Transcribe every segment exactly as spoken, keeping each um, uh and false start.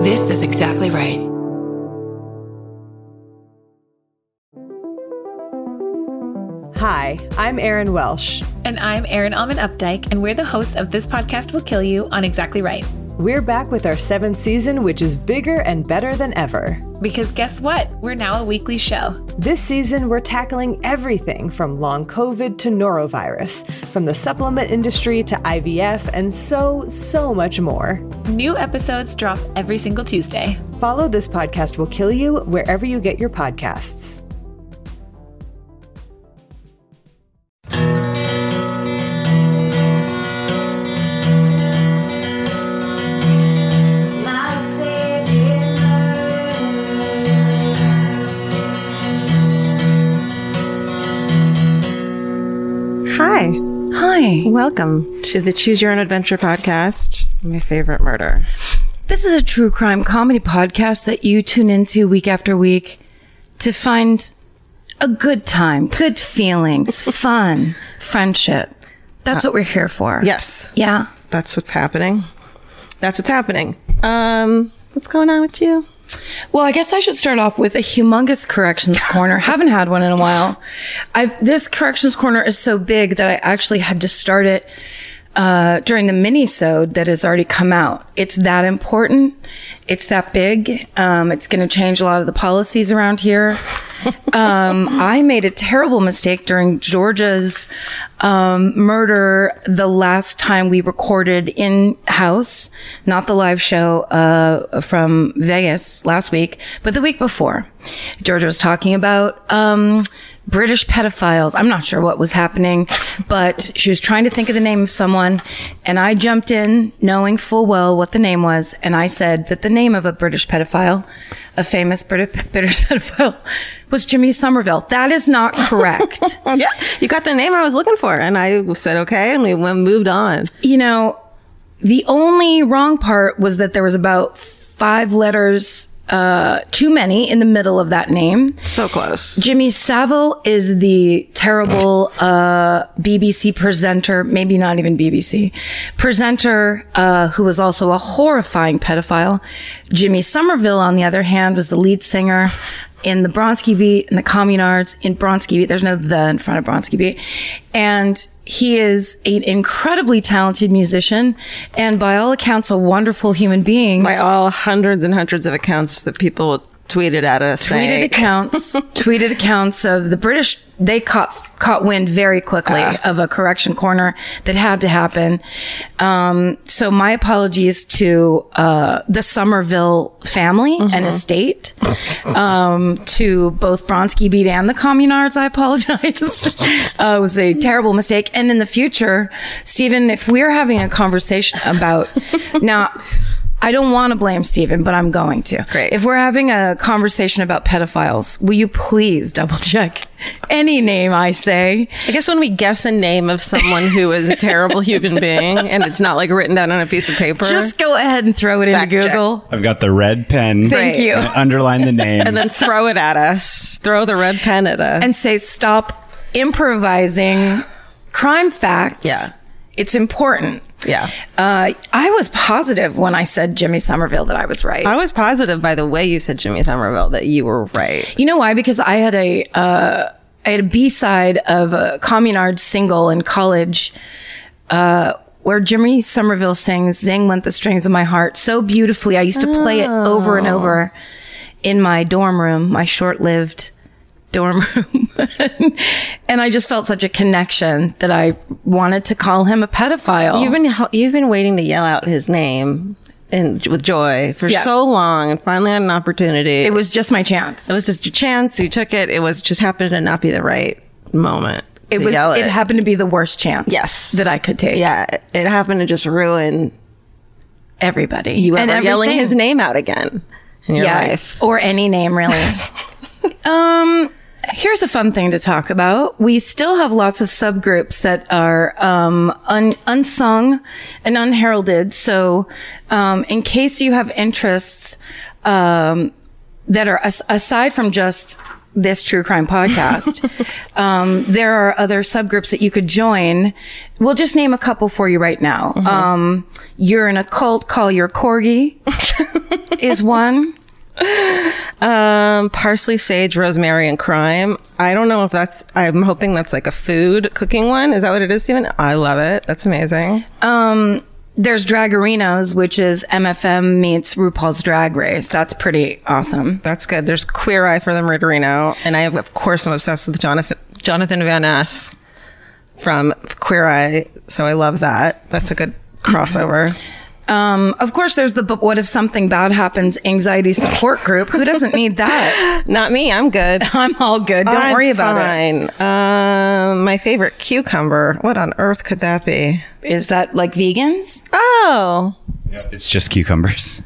This is Exactly Right. Hi, I'm Erin Welsh. And I'm Erin Alman Updike, and we're the hosts of This Podcast Will Kill You on Exactly Right. We're back with our seventh season, which is bigger and better than ever. Because guess what? We're now a weekly show. This season, we're tackling everything from long COVID to norovirus, from the supplement industry to I V F, and so, so much more. New episodes drop every single Tuesday. Follow This Podcast Will Kill You wherever you get your podcasts. Hi. Hi. Welcome to the Choose Your Own Adventure podcast, my favorite murder. This is a true crime comedy podcast that you tune into week after week to find a good time, good feelings, fun, friendship. That's uh, what we're here for. Yes. Yeah. That's what's happening. That's what's happening. Um, what's going on with you? Well, I guess I should start off with a humongous corrections corner. Haven't had one in a while. I've, this corrections corner is so big that I actually had to start it uh, during the mini-sode that has already come out. It's that important. It's that big. Um, it's going to change a lot of the policies around here. Um, I made a terrible mistake during Georgia's um, murder the last time we recorded in-house, not the live show uh, from Vegas last week, but the week before. Georgia was talking about um, British pedophiles. I'm not sure what was happening, but she was trying to think of the name of someone, and I jumped in knowing full well what the name was, and I said that the name of a British pedophile, a famous British, British pedophile, was Jimmy Somerville. That is not correct. Yeah, you got the name I was looking for, and I said okay, and we went, moved on. You know, the only wrong part was that there was about five letters uh too many in the middle of that name. So close. Jimmy Savile is the terrible uh B B C presenter, maybe not even B B C presenter, uh who was also a horrifying pedophile. Jimmy Somerville, on the other hand, was the lead singer in the Bronski Beat and the Communards. In Bronski Beat, there's no the in front of Bronski Beat. And he is an incredibly talented musician and by all accounts a wonderful human being. By all hundreds and hundreds of accounts that people tweeted at us. Tweeted saying. accounts, tweeted accounts of the British. They caught caught wind very quickly uh. of a correction corner that had to happen. Um, so my apologies to uh, the Somerville family mm-hmm. and estate, um, to both Bronski Beat and the Communards. I apologize. uh, it was a terrible mistake. And in the future, Stephen, if we're having a conversation about now. I don't want to blame Stephen, but I'm going to. Great. If we're having a conversation about pedophiles, will you please double check any name I say? I guess when we guess a name of someone who is a terrible human being and it's not like written down on a piece of paper. Just go ahead and throw it into Google. I've got the red pen. Thank you. And underline the name. And then throw it at us. Throw the red pen at us. And say, stop improvising crime facts. Yeah. It's important. Yeah. Uh, I was positive when I said Jimmy Somerville that I was right. I was positive by the way you said Jimmy Somerville that you were right. You know why? Because I had a, uh, I had a B-side of a Communard single in college, uh, where Jimmy Somerville sings "Zing Went the Strings of My Heart" so beautifully. I used to play oh. it over and over in my dorm room, my short-lived dorm room. And I just felt such a connection that I wanted to call him a pedophile. You've been you've been waiting to yell out his name and with joy for yeah. so long, and finally had an opportunity. It was just my chance. It was just your chance. You took it. It was just happened to not be the right moment. It was. It. it happened to be the worst chance. Yes. that I could take. Yeah, it happened to just ruin everybody. You and ever everything. yelling his name out again in your yeah, life, or any name really. um. Here's a fun thing to talk about. We still have lots of subgroups that are um, un- unsung and unheralded. So um, in case you have interests um, that are as- aside from just this true crime podcast. um, there are other subgroups that you could join. We'll just name a couple for you right now. Mm-hmm. Um, you're in a cult, call your corgi is one. Um, parsley, sage, rosemary, and crime. I don't know if that's, I'm hoping that's like a food cooking one. Is that what it is, Stephen? I love it. That's amazing. Um, there's Dragarinos, which is M F M meets RuPaul's Drag Race. That's pretty awesome. That's good. There's Queer Eye for the Murderino. And I have, of course, I'm obsessed with Jonathan, Jonathan Van Ness from Queer Eye. So I love that. That's a good crossover. Um, of course, there's the But What If Something Bad Happens anxiety support group. Who doesn't need that? Not me. I'm good. I'm all good. Don't I'm worry about fine. it. Um, my favorite, cucumber. What on earth could that be? Is that like vegans? Oh. It's just cucumbers.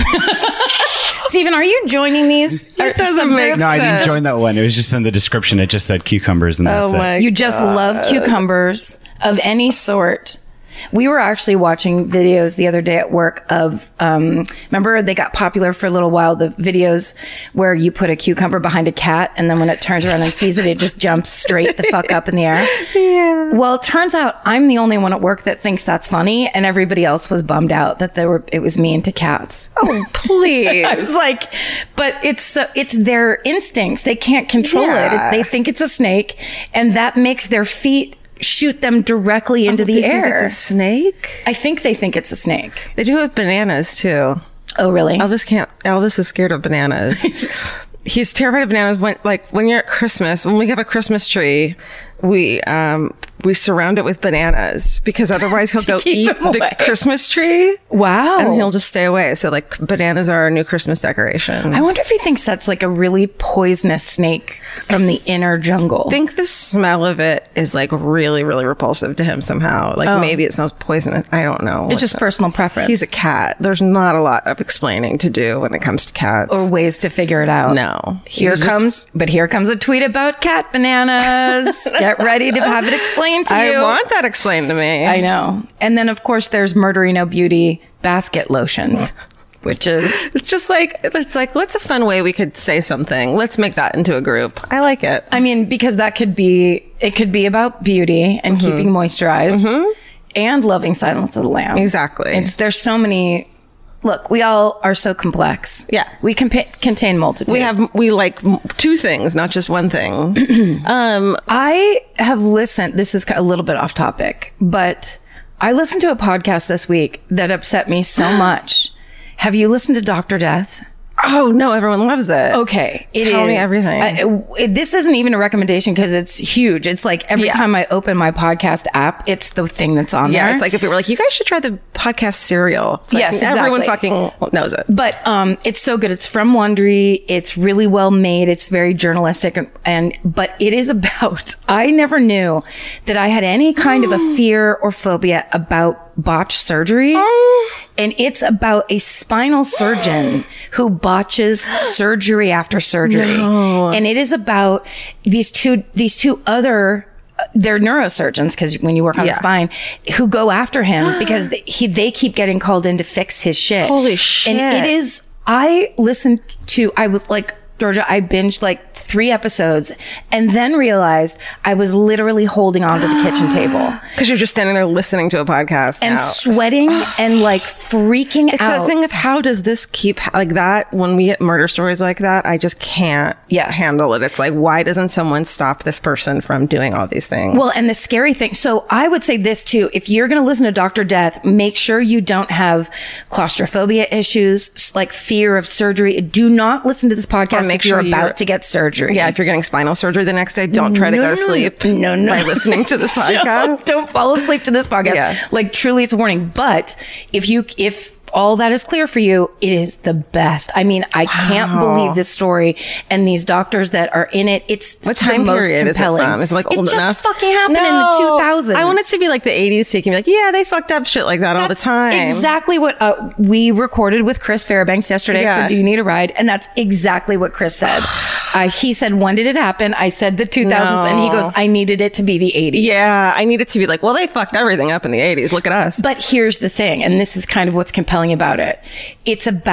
Stephen, are you joining these? It doesn't make No, I didn't sense. join that one. It was just in the description. It just said cucumbers, and Oh that's my it. You just love cucumbers of any sort. We were actually watching videos the other day at work of, um, remember they got popular for a little while, the videos where you put a cucumber behind a cat and then when it turns around and sees it, it just jumps straight the fuck up in the air. Yeah. Well, it turns out I'm the only one at work that thinks that's funny and everybody else was bummed out that they were, it was mean to cats. Oh, please. I was like, but it's uh, it's their instincts. They can't control Yeah. it. They think it's a snake and that makes their feet shoot them directly into the They think air. It's a snake? I think they think it's a snake. They do it with bananas too. Oh, really? Elvis can't. Elvis is scared of bananas. He's terrified of bananas. When, like when you're at Christmas, when we have a Christmas tree, we um we surround it with bananas because otherwise he'll go keep eat him the away. Christmas tree Wow. and he'll just stay away. So like bananas are our new Christmas decoration. I wonder if he thinks that's like a really poisonous snake from the inner jungle. I think the smell of it is like really, really repulsive to him somehow. Like maybe it smells poisonous. I don't know. it's just personal preference. He's a cat. There's not a lot of explaining to do when it comes to cats. or ways to figure it out. No. Here He just- comes, but here comes a tweet about cat bananas. Get ready to have it explained to you. I want that explained to me. I know. And then, of course, there's Murderino Beauty basket lotion, which is It's just like, it's like, what's a fun way we could say something? Let's make that into a group. I like it. I mean, because that could be, it could be about beauty and keeping moisturized and loving Silence of the Lambs. Exactly. It's, there's so many, look, we all are so complex. Yeah. We can contain multitudes. We have, we like m- two things, not just one thing. um, I have listened, this is a little bit off topic, but I listened to a podcast this week that upset me so much. Have you listened to Doctor Death? oh no, everyone loves it. Okay. it Tell me is- everything. I- it- this isn't even a recommendation because it's huge. It's like every Yeah. time I open my podcast app, it's the thing that's on Yeah, there. it's like if we were like, you guys should try the podcast Serial. It's like, Yes, everyone exactly. fucking knows it. But um, it's so good. It's from Wondery. It's really well made. It's very journalistic, and, and but it is about. I never knew that I had any kind of a fear or phobia about botched surgery, and it's about a spinal surgeon who botches surgery after surgery, and it is about these two these two other. They're neurosurgeons because when you work on Yeah. the spine, who go after him because they, he they keep getting called in to fix his shit. Holy shit. And it is. I listened to. I was like, Georgia, I binged like three episodes and then realized I was literally holding onto the kitchen table Because you're just standing there listening to a podcast and now. sweating and like freaking It's out. that thing of how does this keep like that when we get murder stories like that? I just can't Yes. handle it. It's like, why doesn't someone stop this person from doing all these things? Well, and the scary thing. So I would say this too. If you're going to listen to Doctor Death, make sure you don't have claustrophobia issues, like fear of surgery. Do not listen to this podcast make if you're sure about you're- to get surgery. yeah, if you're getting spinal surgery the next day, don't try to No, go no, to no. sleep No, no. by listening to this podcast. don't, don't fall asleep to this podcast. Yeah. Like truly it's a warning. But if you, if all that is clear for you, it is the best. I mean, I can't believe this story and these doctors that are in it. It's What the time most period compelling. is it from? Is it like old it enough? just fucking happened in the two thousands. I want it to be like the eighties so you can be like, yeah, they fucked up shit like that all the That's time. Exactly what uh, we recorded with Chris Fairbanks yesterday Yeah. for Do You Need a Ride? And that's exactly what Chris said. Uh, he said, when did it happen? I said the two thousands. And he No. goes, I needed it to be the eighties. Yeah, I need it to be like, well, they fucked everything up in the eighties. Look at us. But here's the thing, and this is kind of what's compelling about it. It's about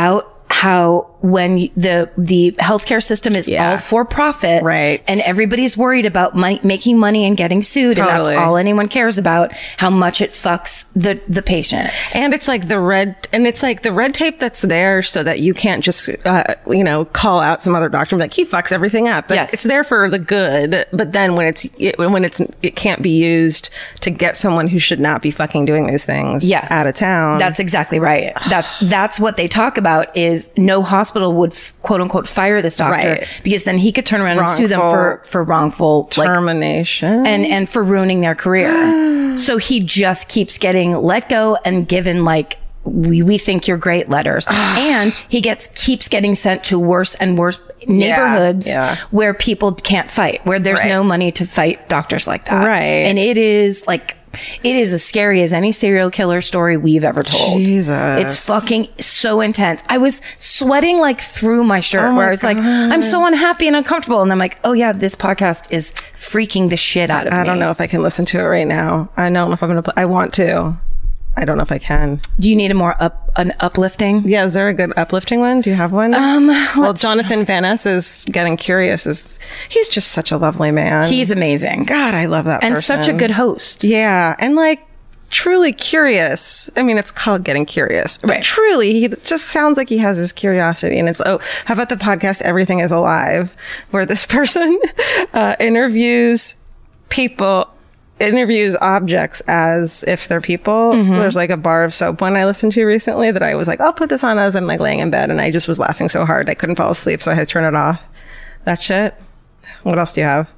how when y- the the healthcare system is Yeah. all for profit, Right. and everybody's worried about money, making money and getting sued, and Totally. that's all anyone cares about, how much it fucks the the patient. And it's like the red, and it's like the red tape that's there so that you can't just, uh, you know, call out some other doctor and be like, he fucks everything up. But Yes. it's there for the good. But then when it's, it, when it's, it can't be used to get someone who should not be fucking doing these things Yes. out of town. That's exactly right. That's that's what they talk about is no hospital would f- quote unquote fire this doctor Right. because then he could turn around and sue them for Wrongful for wrongful like, termination. and and for ruining their career. So he just keeps getting let go and given like we, we think you're great letters. And he gets keeps getting sent to worse and worse neighborhoods yeah. where people can't fight, where there's Right. no money to fight doctors like that. Right. And it is like it is as scary as any serial killer story we've ever told. Jesus. It's fucking so intense. I was sweating like through my shirt Oh my where I was like, I'm so unhappy and uncomfortable. And I'm like, oh yeah, this podcast is freaking the shit out of me. I don't know if I can listen to it right now. I don't know if I'm going to, I want to. I don't know if I can. Do you need a more up, an uplifting? Yeah, is there a good uplifting one? Do you have one? Um, well, Jonathan Van Ness is Getting Curious. Is he's just such a lovely man. He's amazing. God, I love that and person. such a good host. Yeah, and like truly curious. I mean, it's called Getting Curious, but Right. truly, he just sounds like he has this curiosity. And it's oh, how about the podcast Everything Is Alive, where this person uh, interviews people. interviews objects as if they're people. There's like a bar of soap one I listened to recently that I was like, I'll put this on as I'm like laying in bed, and I just was laughing so hard I couldn't fall asleep, so I had to turn it off. That shit. What else do you have?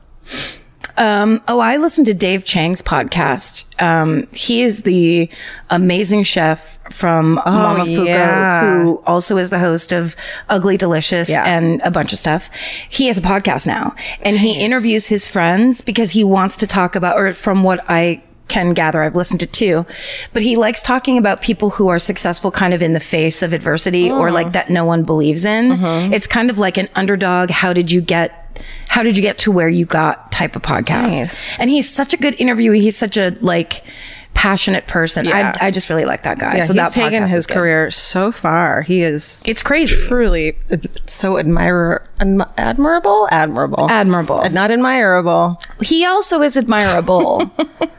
Um, oh, I listened to Dave Chang's podcast. Um, he is the amazing chef from Mama Fugo, yeah. who also is the host of Ugly Delicious Yeah. and a bunch of stuff. He has a podcast now, and he interviews his friends because he wants to talk about, or from what I can gather, I've listened to two, but he likes talking about people who are successful kind of in the face of adversity or like that no one believes in. It's kind of like an underdog. How did you get how did you get to where you got type of podcast? Nice. And he's such a good interviewer. He's such a like passionate person. Yeah. I, I just really like that guy. Yeah, so he's that taken podcast his is good. career so far. He is It's crazy. truly ad- so admire, admi- admirable, admirable, Admirable. Uh, not admirable. He also is admirable.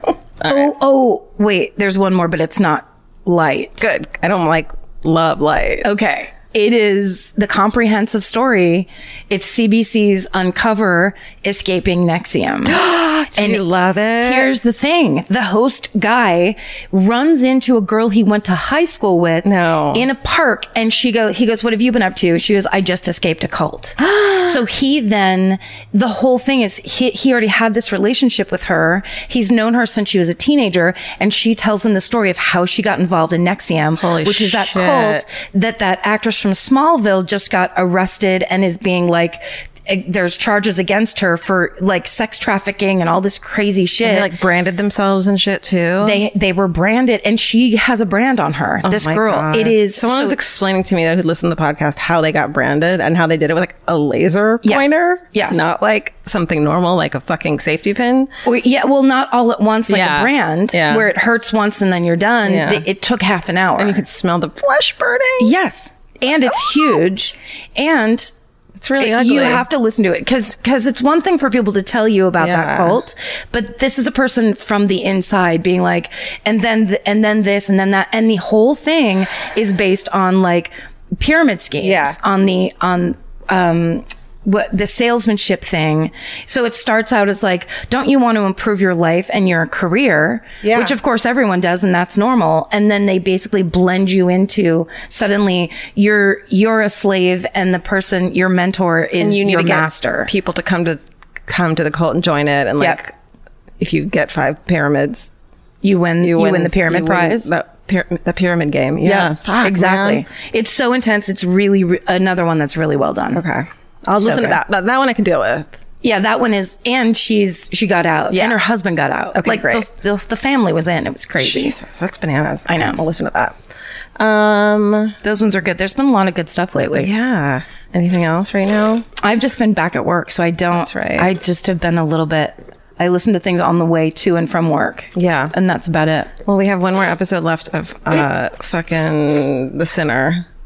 oh, oh, wait, there's one more, but it's not light. Good. I don't like love light. Okay. It is the comprehensive story. It's C B C's Uncover Escaping Nexium. Do you love it? Here's the thing. The host guy runs into a girl he went to high school with No. in a park, and she go, he goes, what have you been up to? She goes, I just escaped a cult. So he then, the whole thing is he, he already had this relationship with her. He's known her since she was a teenager, and she tells him the story of how she got involved in Nexium, Holy which is that shit. cult that that actress from Smallville just got arrested and is being like, eh, there's charges against her for like sex trafficking and all this crazy shit. They like branded themselves and shit too. They they were branded, and she has a brand on her. this Oh my girl, God. it is. Someone so- was explaining to me that who listened to the podcast how they got branded and how they did it with like a laser Yes. pointer. Yes. Not like something normal like a fucking safety pin. or- yeah, well, not all at once like Yeah. a brand Yeah. where it hurts once and then you're done. Yeah. It, it took half an hour. And you could smell the flesh burning. yes, and it's huge, and It's really it- ugly. you have to listen to it because because it's one thing for people to tell you about Yeah. that cult, but this is a person from the inside being like, and then th- and then this and then that, and the whole thing is based on like pyramid schemes. Yeah. On the on um. What the salesmanship thing. So it starts out as like, don't you want to improve your life and your career? Yeah. Which of course everyone does, and that's normal. And then they basically blend you into suddenly you're you're a slave, and the person your mentor is And you need your to get master. people to come to come to the cult and join it. And like, Yep. if you get five pyramids, You win. You, win, the pyramid you win prize. The, pyra- the pyramid game. Yeah, Yes, Fuck, exactly. man. It's so intense. It's really re- another one that's really well done. Okay, I'll So listen to good. that. that. That one I can deal with. Yeah, that one is, and she's she got out, Yeah. and her husband got out. Okay, like great. The, the the family was in. It was crazy. Jesus, that's bananas. I know. I'll listen to that. Um, Those ones are good. There's been a lot of good stuff lately. yeah. Anything else right now? I've just been back at work, so I don't. That's right. I just have been a little bit. I listen to things on the way to and from work. Yeah. And that's about it. Well, we have one more episode left of uh fucking The Sinner.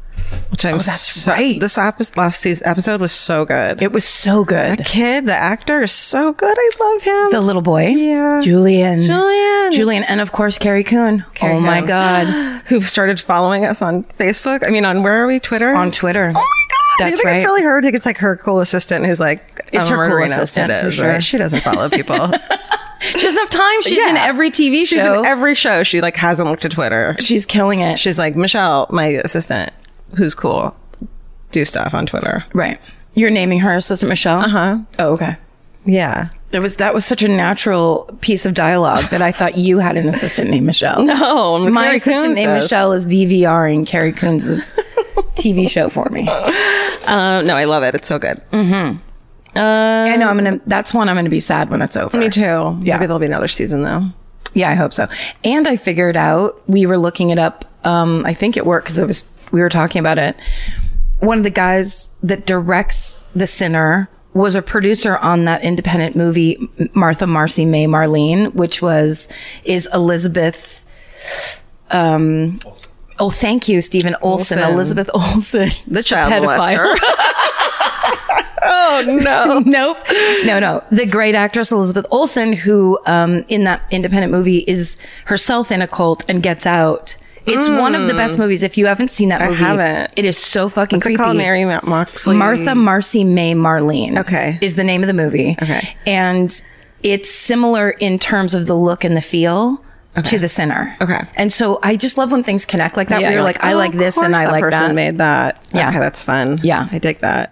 Which I'm Oh, that's so, right. This episode, last season episode was so good. It was so good. The kid, the actor is so good. I love him. The little boy. Yeah. Julian. Julian. Julian. And of course, Carrie Coon. Carrie oh my Coon. God. Who started following us on Facebook. I mean, on where are we? Twitter? On Twitter. Oh my God. That's I think right. it's really her. I think it's like her cool assistant who's like, It's I'm her a cool murderino. assistant, It for is, sure. right? She doesn't follow people. She doesn't have time. She's Yeah. in every T V She's show. in every show. She like hasn't looked at Twitter. She's killing it. She's like, Michelle, my assistant, who's cool, do stuff on Twitter. Right. You're naming her Assistant Michelle? Uh-huh. Oh, okay. Yeah. There was that was such a natural piece of dialogue that I thought you had an assistant named Michelle. No, My Carrie assistant Coon named says. Michelle is DVRing Carrie Coons' T V show for me. Uh, no, I love it. It's so good. Mm-hmm. Uh, I know I'm gonna. That's one I'm gonna be sad when it's over. Me too. Yeah. Maybe there'll be another season though. Yeah, I hope so. And I figured out we were looking it up. Um, I think it worked because it was we were talking about it. One of the guys that directs The Sinner was a producer on that independent movie Martha, Marcy, May, Marlene, which was is Elizabeth. Um, oh, thank you, Stephen Olsen. Olsen. Elizabeth Olsen, The child pedophile. molester. Oh no. Nope. No, no. The great actress Elizabeth Olsen, who um, in that independent movie is herself in a cult and gets out. It's one of the best movies. If you haven't seen that I movie, haven't. it is so fucking What's it creepy. called? Mary Ma- Moxley. Martha, Marcy, May, Marlene. Okay. Is the name of the movie. Okay. And it's similar in terms of the look and the feel to The Sinner. Okay. And so I just love when things connect like that. Yeah, we were you're like, I oh, like of this and course I that like person that. made that. Yeah. Okay, that's fun. Yeah. I dig that.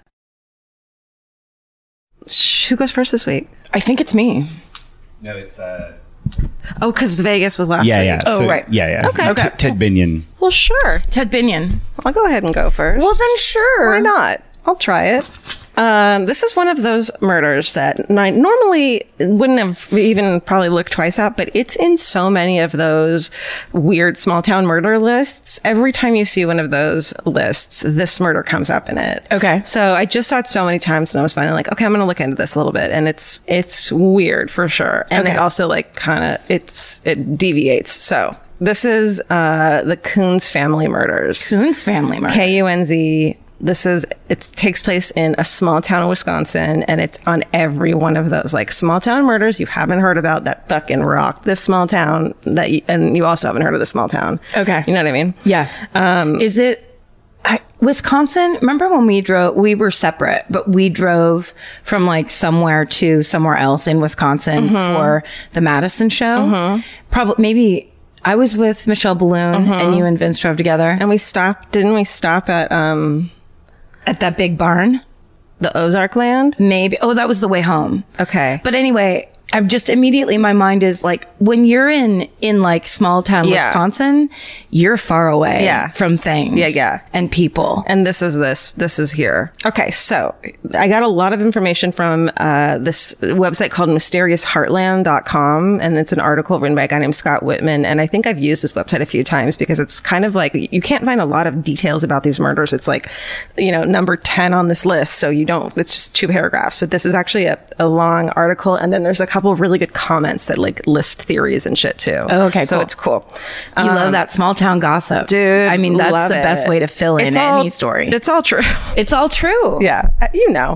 Shh, who goes first this week? I think it's me. No, it's uh. Oh, because Vegas was last Yeah, week. yeah. Oh, so, right. Yeah, yeah. Okay. T- Ted Binion. Well, sure. Ted Binion. I'll go ahead and go first. Well, then sure. Why not? I'll try it. Um, this is one of those murders that I normally wouldn't have even probably looked twice at, but it's in so many of those weird small town murder lists. Every time you see one of those lists, this murder comes up in it. Okay. So I just saw it so many times and I was finally like, okay, I'm going to look into this a little bit. And it's, it's weird for sure. And Okay. it also like kind of, it's, it deviates. So this is, uh, the Coons family murders. Coons family murder. K U N Z. This is, it takes place in a small town in Wisconsin, and it's on every one of those, like, small town murders you haven't heard about that fucking rocked this small town, that you, and you also haven't heard of this small town. Okay. You know what I mean? Yes. Um, Is it I, Wisconsin? Remember when we drove, we were separate, but we drove from like somewhere to somewhere else in Wisconsin Mm-hmm. for the Madison show. Probably, maybe I was with Michelle Balloon and you and Vince drove together and we stopped, didn't we stop at, um, at that big barn. the Ozark land? Maybe. Oh, that was the way home. Okay. But anyway, I've just immediately, my mind is like, when you're in, in like small town Yeah. Wisconsin, you're far away Yeah. from things. Yeah, yeah. And people. And this is this. This is here. Okay, so I got a lot of information from uh, this website called mysterious heartland dot com, and it's an article written by a guy named Scott Whitman. And I think I've used this website a few times because it's kind of like you can't find a lot of details about these murders. It's like, you know, number ten on this list, so you don't. It's just two paragraphs, but this is actually a, a long article, and then there's a couple of really good comments that like list theories and shit too. Oh, okay, so cool. it's cool. You love that small town gossip. Dude, I mean, that's love the best it. way to fill in It's any all- story. It's all true. It's all true. Yeah, uh, you know.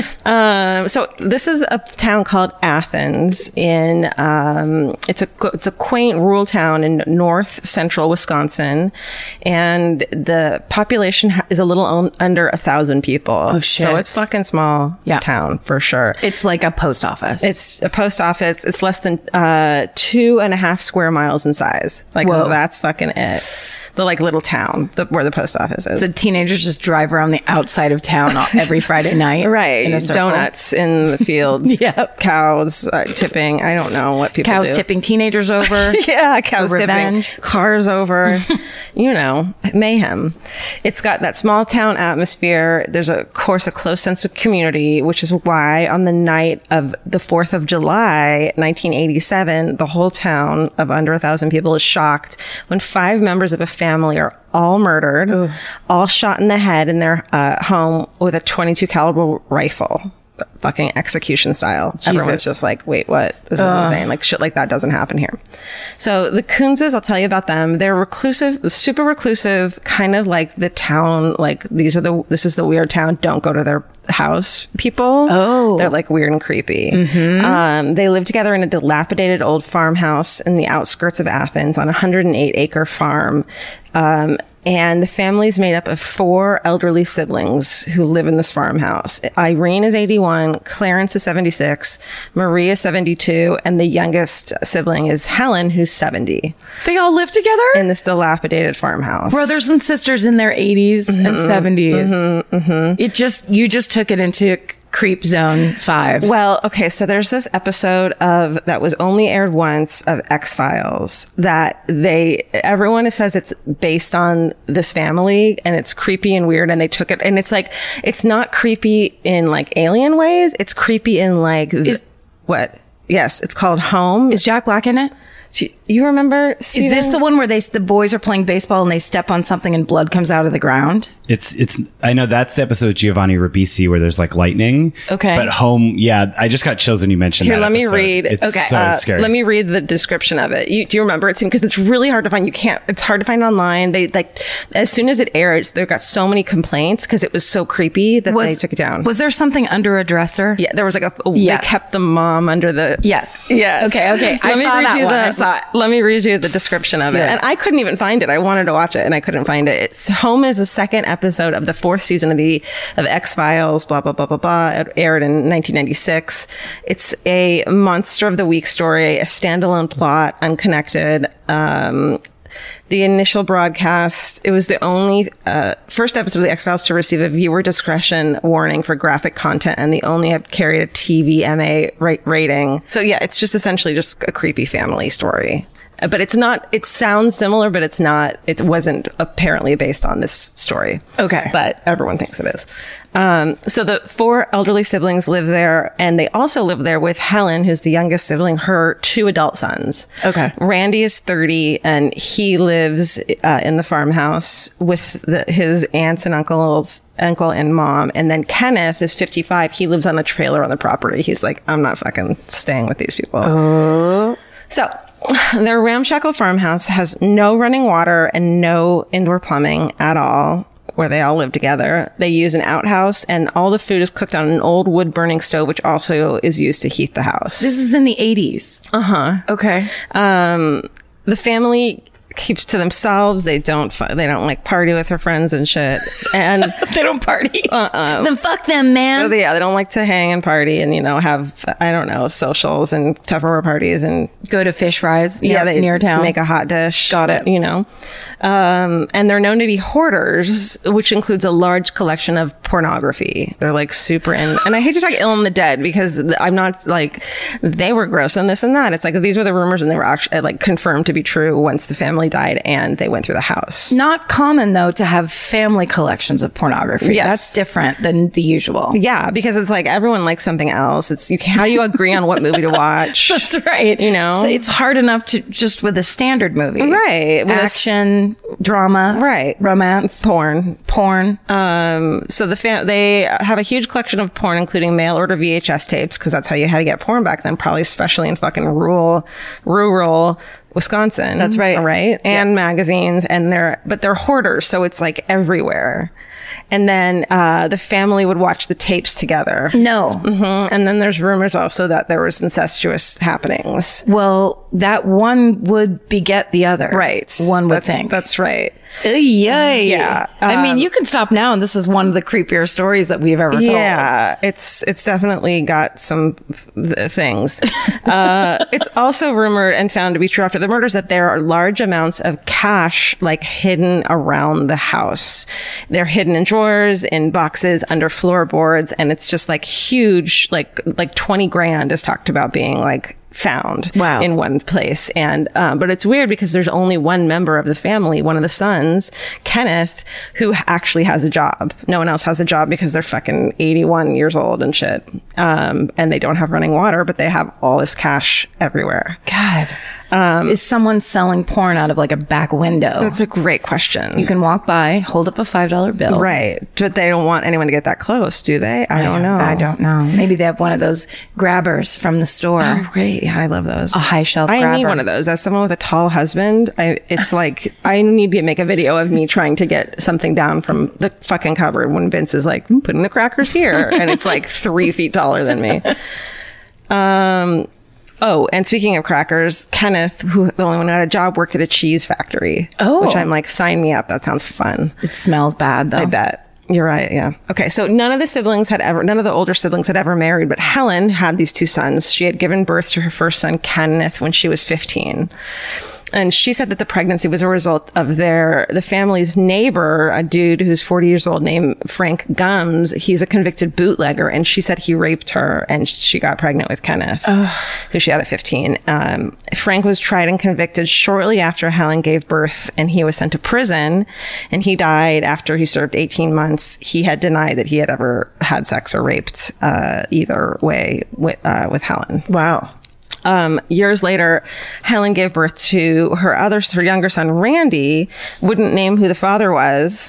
um, so this is a town called Athens in, um, it's a, it's a quaint rural town in north central Wisconsin. And the population ha- is a little un- under a thousand people. Oh, shit. So it's fucking small Yeah. town for sure. It's like a post office. It's a post office. It's less than uh, two and a half square miles in size. Like, Whoa. that's fucking it. The like little town the, where the post office is. the teenagers just drive around the outside of town all- every Friday night. Right. In a circle. Donuts in the fields. Yep. Cows uh, tipping. I don't know what people Cows do. tipping teenagers over. Yeah, cows For tipping. revenge. Cars over. You know, mayhem. It's got that small town atmosphere. There's, a, of course, a close sense of community, which is why on the night of the fourth of July, nineteen eighty-seven, the whole town of under a thousand people is shocked when five members of a family are all murdered, all shot in the head in their uh, home with a twenty-two caliber rifle. fucking execution style. Everyone's just like, wait, what? This is insane. Like shit like that doesn't happen here. So the Coonses, I'll tell you about them. They're reclusive, super reclusive, kind of like the town, like these are the, this is the weird town. Don't go to their house people. Oh. They're like weird and creepy. Mm-hmm. Um, they live together in a dilapidated old farmhouse in the outskirts of Athens on a one hundred eight acre farm. Um, And the family's made up of four elderly siblings who live in this farmhouse. Irene is eighty-one, Clarence is seventy-six, Marie is seventy-two, and the youngest sibling is Helen, who's seventy. They all live together? In this dilapidated farmhouse. Brothers and sisters in their eighties mm-hmm. and seventies. Mm-hmm, mm-hmm. It just, you just took it into creep zone five. Well, okay, so there's this episode of that was only aired once of X-Files that they everyone says it's based on this family and it's creepy and weird, and they took it, and it's like it's not creepy in like alien ways, it's creepy in like is, the, what? Yes, it's called Home. Is Jack Black in it? You remember seeing? Is this the one where they the boys are playing baseball and they step on something and blood comes out of the ground? It's it's. I know that's the episode with Giovanni Ribisi where there's like lightning. Okay, but Home, yeah, I just got chills when you mentioned Here, that. let episode. me read. It's okay, so uh, scary. Let me read the description of it. You, do you remember it? Because it's really hard to find. You can't. It's hard to find online. They like as soon as it aired, they got so many complaints because it was so creepy that was, they took it down. Was there something under a dresser? Yeah, there was like a. Oh, yes. They kept the mom under the. Yes. Yes. Okay. Okay. I let me saw read that you one. the. I saw it. Let me read you the description of Do it. it. And I couldn't even find it. I wanted to watch it and I couldn't find it. It's Home is the second episode of the fourth season of the of X-Files, blah, blah, blah, blah, blah. It aired in nineteen ninety-six. It's a monster of the week story, a standalone plot, unconnected. Um, the initial broadcast, it was the only uh, first episode of the X-Files to receive a viewer discretion warning for graphic content, and the only have carried a T V M A ra- rating. So yeah, it's just essentially just a creepy family story. But it's not, it sounds similar, but it's not, it wasn't apparently based on this story. Okay. But everyone thinks it is. Um, so the four elderly siblings live there, and they also live there with Helen, who's the youngest sibling, her two adult sons. Okay. Randy is thirty, and he lives uh, in the farmhouse with the, his aunts and uncles, uncle and mom. And then Kenneth is fifty-five. He lives on a trailer on the property. He's like, I'm not fucking staying with these people. Oh. So their ramshackle farmhouse has no running water and no indoor plumbing at all, where they all live together. They use an outhouse, and all the food is cooked on an old wood burning stove, which also is used to heat the house. This is in the eighties. Uh-huh. Okay. Um, the family keeps to themselves. They don't, fu- they don't like party with their friends and shit. And They don't party. Uh-uh. Then fuck them, man. yeah, they don't like to hang and party and, you know, have, I don't know, socials and Tupperware parties and Go to Fish Fries near, yeah, they near town. make a hot dish. Got it. You know, um, and they're known to be hoarders, which includes a large collection of pornography. They're like super in, and I hate to talk ill on the dead because I'm not like they were gross and this and that. It's like these were the rumors, and they were actually like confirmed to be true once the family died and they went through the house. Not common, though, to have family collections of pornography. Yes. That's different than the usual. Yeah, because it's like everyone likes something else. It's you. How do you agree on what movie to watch? That's right. You know? So it's hard enough to just with a standard movie. Right. With a s- Action, drama. Right. Romance. Porn. Porn. Um, so the fam- they have a huge collection of porn, including mail order V H S tapes, because that's how you had to get porn back then, probably especially in fucking rural, rural Wisconsin. That's right. Right. And Yeah. magazines, and they're, but they're hoarders. So it's like everywhere. And then, uh, the family would watch the tapes together. No. hmm And then there's rumors also that there was incestuous happenings. Well, that one would beget the other. Right. One would That- think. That's right. Yeah. Yeah. I mean, Um, you can stop now, and this is one of the creepier stories that we've ever told. Yeah, it's it's definitely got some th- things. Uh, it's also rumored and found to be true after the murders that there are large amounts of cash like hidden around the house. They're hidden in drawers, in boxes, under floorboards, and it's just like huge, like like twenty grand is talked about being like found Wow. in one place. And um, but it's weird because there's only one member of the family, one of the sons, Kenneth, who actually has a job. No one else has a job because they're fucking eighty-one years old and shit. Um, and they don't have running water, but they have all this cash everywhere. God. Um, Is someone selling porn out of like a back window? That's a great question. You can walk by, hold up a five dollar bill. Right. But they don't want anyone to get that close, do they? I, I don't know. I don't know. Maybe they have one of those grabbers from the store. Oh, great. Yeah, I love those. A high shelf I grabber. need one of those. As someone with a tall husband, I, it's like, I need to make a video of me trying to get something down from the fucking cupboard when Vince is like, I'm putting the crackers here. And it's like three feet taller than me. Um, oh, and speaking of crackers, Kenneth, who the only one who had a job, worked at a cheese factory. Oh. Which I'm like, sign me up. That sounds fun. It smells bad, though. I bet. You're right. Yeah. Okay. So none of the siblings had ever, none of the older siblings had ever married, but Helen had these two sons. She had given birth to her first son, Kenneth, when she was fifteen. And she said that the pregnancy was a result of their, the family's neighbor, a dude who's forty years old named Frank Gums. He's a convicted bootlegger. And she said he raped her and she got pregnant with Kenneth, Ugh. who she had at fifteen. Um, Frank was tried and convicted shortly after Helen gave birth, and he was sent to prison, and he died after he served eighteen months. He had denied that he had ever had sex or raped, uh, either way with, uh, with Helen. Wow. Um, years later, Helen gave birth to her other, her younger son, Randy, wouldn't name who the father was.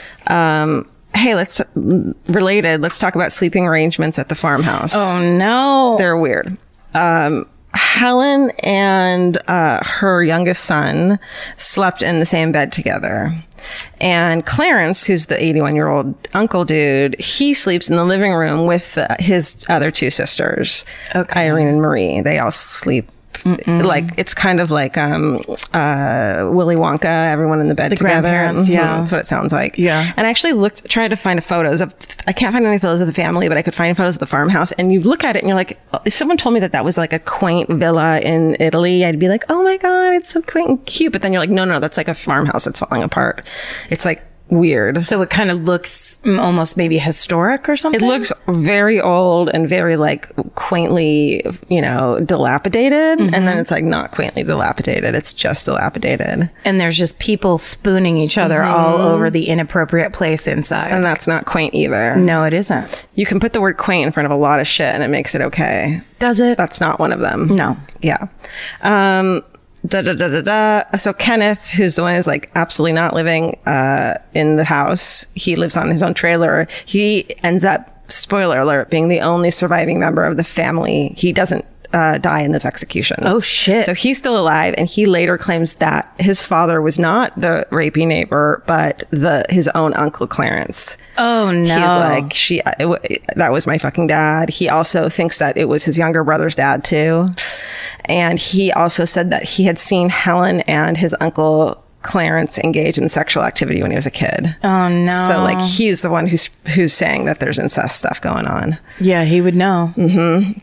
Um, hey, let's, related, let's talk about sleeping arrangements at the farmhouse. Oh, no. They're weird. Um, Helen and uh, her youngest son slept in the same bed together. And Clarence, who's the eighty-one-year-old uncle dude, he sleeps in the living room with uh, his other two sisters, okay. Irene and Marie. They all sleep. Mm-mm. Like, it's kind of like um, uh, Willy Wonka, everyone in the bed the together. Grandparents, yeah. Mm-hmm. That's what it sounds like. Yeah. And I actually looked, tried to find photos of, I can't find any photos of the family, but I could find photos of the farmhouse. And you look at it and you're like, if someone told me that that was like a quaint villa in Italy, I'd be like, oh my God, it's so quaint and cute. But then you're like, no, no, that's like a farmhouse that's falling apart. It's like, weird. So it kind of looks almost maybe historic or something? It looks very old and very like quaintly, you know, dilapidated. Mm-hmm. And then it's like not quaintly dilapidated. It's just dilapidated. And there's just people spooning each other mm-hmm. all over the inappropriate place inside. And that's not quaint either. No, it isn't. You can put the word quaint in front of a lot of shit and it makes it okay. Does it? That's not one of them. No. Yeah. Um, Da, da, da, da, da. So Kenneth, who's the one who's like absolutely not living uh, in the house, he lives on his own trailer. He ends up, spoiler alert, being the only surviving member of the family. He doesn't uh, die in those executions. Oh, shit. So he's still alive, and he later claims that his father was not the rapey neighbor, but the his own uncle Clarence. Oh, no. He's like, she, it, that was my fucking dad. He also thinks that it was his younger brother's dad, too. And he also said that he had seen Helen and his uncle Clarence engage in sexual activity when he was a kid. Oh, no. So, like, he's the one who's who's saying that there's incest stuff going on. Yeah, he would know. Mm-hmm.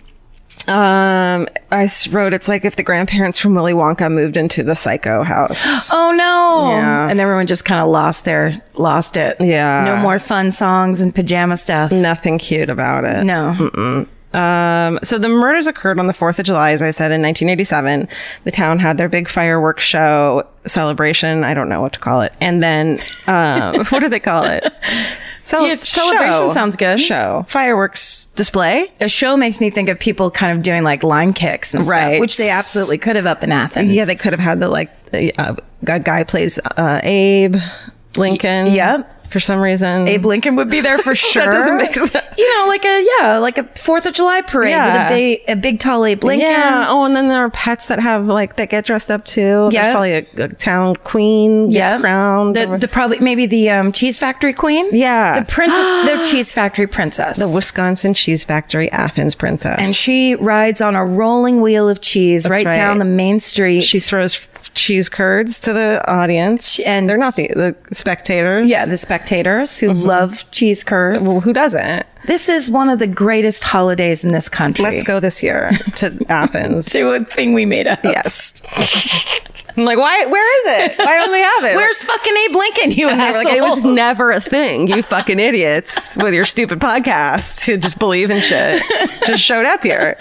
Um, I wrote, it's like if the grandparents from Willy Wonka moved into the Psycho house. Oh, no. Yeah. And everyone just kind of lost their, lost it. Yeah. No more fun songs and pajama stuff. Nothing cute about it. No. Mm-mm. Um, so the murders occurred on the fourth of July, as I said, in nineteen eighty-seven. The town had their big fireworks show celebration. I don't know what to call it. And then, um, what do they call it? So yeah, celebration show. sounds good. Show. Fireworks display. A show makes me think of people kind of doing like line kicks and right. stuff, which they absolutely could have up in Athens. Yeah, they could have had the, like, uh, a guy plays, uh, Abe Lincoln. Y- yep. For some reason. Abe Lincoln would be there for sure. That doesn't make sense. You know, like a, yeah, like a fourth of July parade yeah. with a big, a big tall Abe Lincoln. Yeah. Oh, and then there are pets that have, like, that get dressed up too. Yeah. There's probably a, a town queen gets yeah. crowned. The, the probably, maybe the um, cheese factory queen. Yeah. The princess, the cheese factory princess. The Wisconsin Cheese Factory Athens princess. And she rides on a rolling wheel of cheese right, right down the main street. She throws cheese curds to the audience. And they're not the, the spectators. Yeah, the spectators who mm-hmm. love cheese curds. Well, who doesn't? This is one of the greatest holidays in this country. Let's go this year to Athens. To a thing we made up. Yes. I'm like, why? Where is it? Why don't they have it? Where's fucking Abe Lincoln, you assholes? Like, it was never a thing, you fucking idiots, with your stupid podcast who just believe in shit. Just showed up here.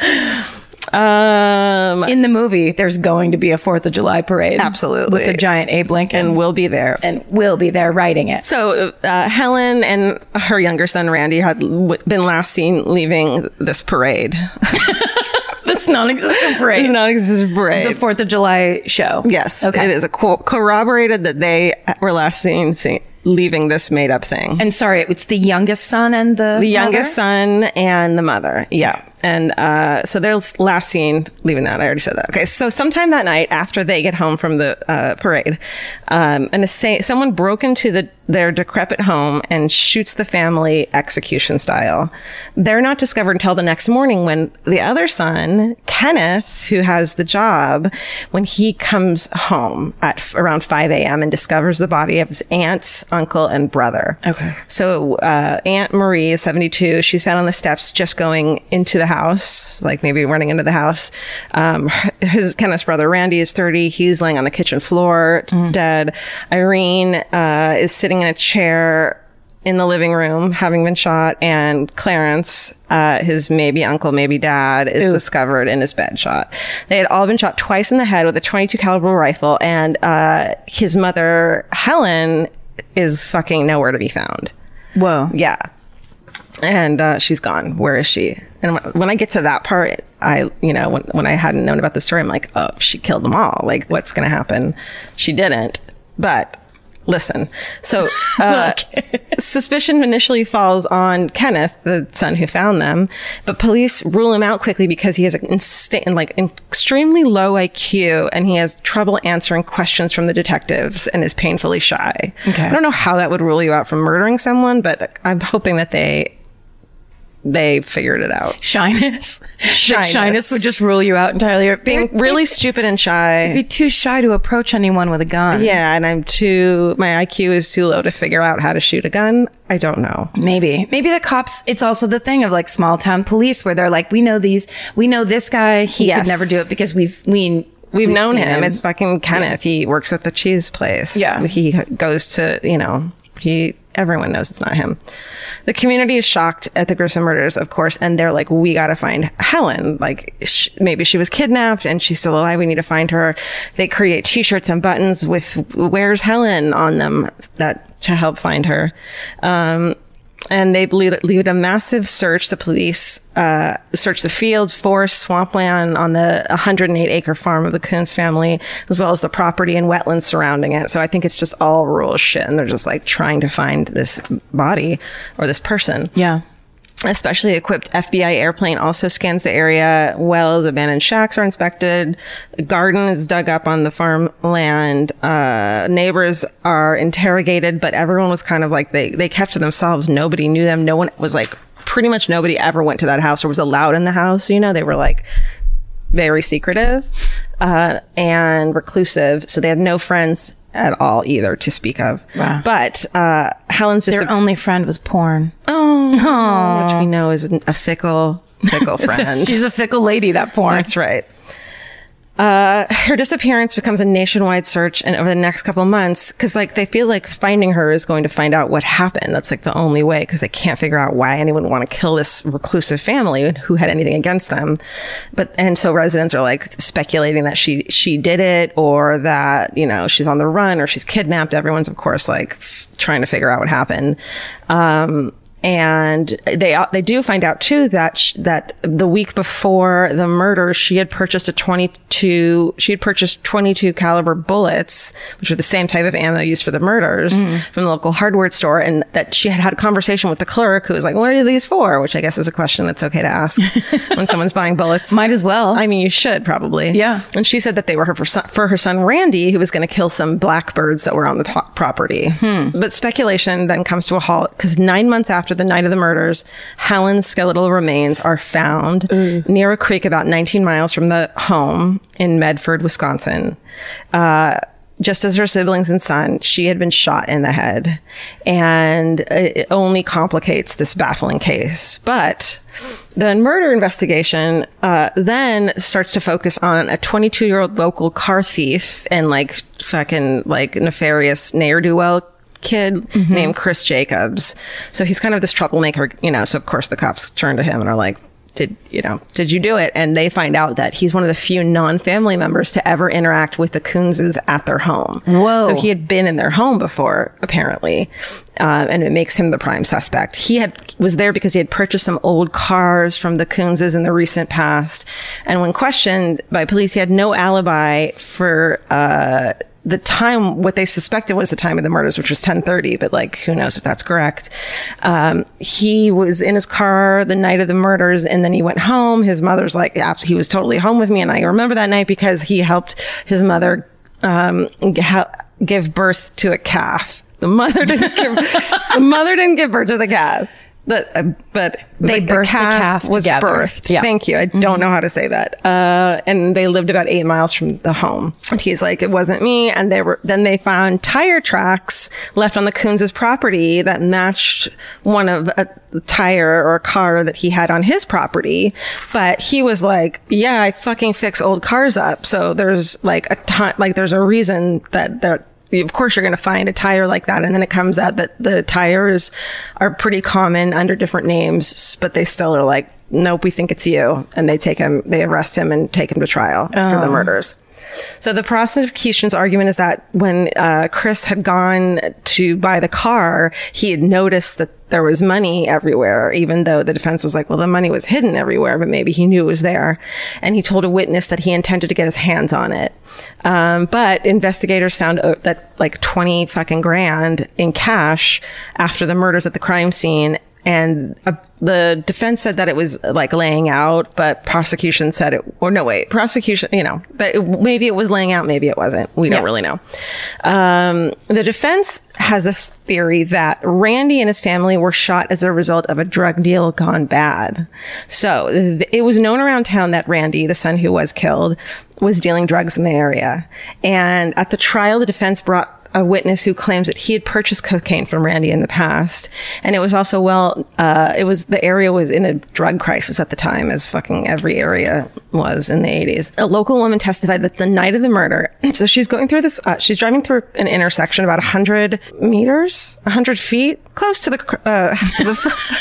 Um, in the movie, there's going to be a fourth of July parade. Absolutely. With a giant Abe Lincoln. And we'll be there. And we'll be there writing it. So uh, Helen and her younger son, Randy, had w- been last seen leaving this parade. The This non-existent parade. This non-existent parade. The Fourth of July show. Yes. Okay. It is a co- corroborated that they were last seen see, leaving this made-up thing. And sorry, it's the youngest son and the The youngest mother? son and the mother. Yeah. And uh, so they're last seen leaving that. I already said that. Okay. So sometime that night after they get home from the uh, parade, um, and say someone broke into the their decrepit home and shoots the family execution style. They're not discovered until the next morning when the other son, Kenneth, who has the job, when he comes home at f- around five a.m. and discovers the body of his aunts, uncle, and brother. Okay. So uh, Aunt Marie is seventy-two. She's found on the steps just going into the house, like maybe running into the house. Um, his Kenneth's brother, Randy, is thirty. He's laying on the kitchen floor, mm. dead. Irene uh, is sitting in a chair in the living room, having been shot, and Clarence, uh, his maybe uncle, maybe dad, is Ew. discovered in his bed shot. They had all been shot twice in the head with a twenty-two caliber rifle, and uh, his mother, Helen, is fucking nowhere to be found. Whoa. Yeah. And uh, she's gone. Where is she? And when I get to that part, I, you know, when, when I hadn't known about the story, I'm like, oh, she killed them all. Like, what's going to happen? She didn't. But listen. So uh, suspicion initially falls on Kenneth, the son who found them. But police rule him out quickly because he has an insta- like an extremely low I Q and he has trouble answering questions from the detectives and is painfully shy. Okay. I don't know how that would rule you out from murdering someone, but I'm hoping that they they figured it out. Shyness. Shyness. Shyness would just rule you out entirely. Being really stupid and shy. Be too shy to approach anyone with a gun. Yeah, and I'm too, my I Q is too low to figure out how to shoot a gun. I don't know. Maybe. Maybe the cops, it's also the thing of like small town police where they're like, we know these, we know this guy, he Yes. could never do it because we've, we, We've, we've known seen him. him. It's fucking Kenneth. Yeah. He works at the cheese place. Yeah. He goes to, you know, he, everyone knows it's not him. The community is shocked at the gruesome murders, of course, and they're like, we got to find Helen. Like, sh- maybe she was kidnapped and she's still alive. We need to find her. They create t-shirts and buttons with "Where's Helen" on them that to help find her. Um, And they lead, lead a massive search. The police uh, search the fields, forest, swampland on the one hundred eight acre farm of the Coons family, as well as the property and wetlands surrounding it. So I think it's just all rural shit. And they're just like trying to find this body or this person. Yeah. A specially equipped F B I airplane also scans the area. Wells, abandoned shacks are inspected. A garden is dug up on the farmland. Uh, neighbors are interrogated, but everyone was kind of like, they, they kept to themselves. Nobody knew them. No one was like, pretty much nobody ever went to that house or was allowed in the house. You know, they were like very secretive, uh, and reclusive. So they had no friends at all either to speak of. Wow. But, uh, Helen's just Their only friend was porn. Oh, Aww. Which we know is a fickle, fickle friend. She's a fickle lady, that porn. That's right. Uh, her disappearance becomes a nationwide search, and over the next couple months, because like they feel like finding her is going to find out what happened. That's like the only way, because they can't figure out why anyone would want to kill this reclusive family who had anything against them. But and so residents are like speculating that she she did it, or that you know she's on the run, or she's kidnapped. Everyone's of course like f- trying to figure out what happened. Um, And they they do find out too that sh- that the week before the murder, she had purchased a twenty-two she had purchased twenty-two caliber bullets, which are the same type of ammo used for the murders, mm-hmm. from the local hardware store, and that she had had a conversation with the clerk who was like, "What are these for?" Which I guess is a question that's okay to ask when someone's buying bullets. Might as well. I mean, you should probably. Yeah. And she said that they were her for, son, for her son Randy, who was going to kill some blackbirds that were on the po- property. Hmm. But speculation then comes to a halt because nine months after the night of the murders, Helen's skeletal remains are found mm. near a creek about nineteen miles from the home in Medford, Wisconsin. Uh, just as her siblings and son, she had been shot in the head, and it only complicates this baffling case. But the murder investigation uh, then starts to focus on a twenty-two-year-old local car thief and like fucking like nefarious ne'er-do-well kid mm-hmm. named Chris Jacobs. So he's kind of this troublemaker, you know, so of course the cops turn to him and are like, did, you know, did you do it? And they find out that he's one of the few non-family members to ever interact with the Coonses at their home. Whoa. So he had been in their home before, apparently. Uh, and it makes him the prime suspect. He had was there because he had purchased some old cars from the Coonses in the recent past. And when questioned by police, he had no alibi for, uh, the time, what they suspected was the time of the murders, which was ten thirty, but like, who knows if that's correct. Um, he was in his car the night of the murders, and then he went home. His mother's like, yeah, he was totally home with me. And I remember that night because he helped his mother, um, ha- give birth to a calf. The mother didn't give, the mother didn't give birth to the calf. The, uh, but they the, birthed the calf, the calf was together. birthed. Yeah. Thank you. I mm-hmm. don't know how to say that. Uh, and they lived about eight miles from the home. And he's like, it wasn't me. And they were, then they found tire tracks left on the Coonses' property that matched one of a tire or a car that he had on his property. But he was like, yeah, I fucking fix old cars up. So there's like a ton, like there's a reason that that of course you're going to find a tire like that. And then it comes out that the tires are pretty common under different names, but they still are like, nope, we think it's you. And they take him, they arrest him and take him to trial oh. for the murders. So the prosecution's argument is that when uh, Chris had gone to buy the car, he had noticed that there was money everywhere, even though the defense was like, well, the money was hidden everywhere, but maybe he knew it was there. And he told a witness that he intended to get his hands on it. Um, but investigators found uh, that like twenty fucking grand in cash after the murders at the crime scene. And uh, the defense said that it was like laying out, but prosecution said it, or no, wait, prosecution, you know, that it, maybe it was laying out, maybe it wasn't. We yeah. don't really know. Um, the defense has a theory that Randy and his family were shot as a result of a drug deal gone bad. So th- it was known around town that Randy, the son who was killed, was dealing drugs in the area. And at the trial, the defense brought a witness who claims that he had purchased cocaine from Randy in the past. And it was also, well, uh, it was, the area was in a drug crisis at the time, as fucking every area was in the eighties. A local woman testified that the night of the murder, so she's going through this, uh, she's driving through an intersection about one hundred meters, one hundred feet, close to the, uh, the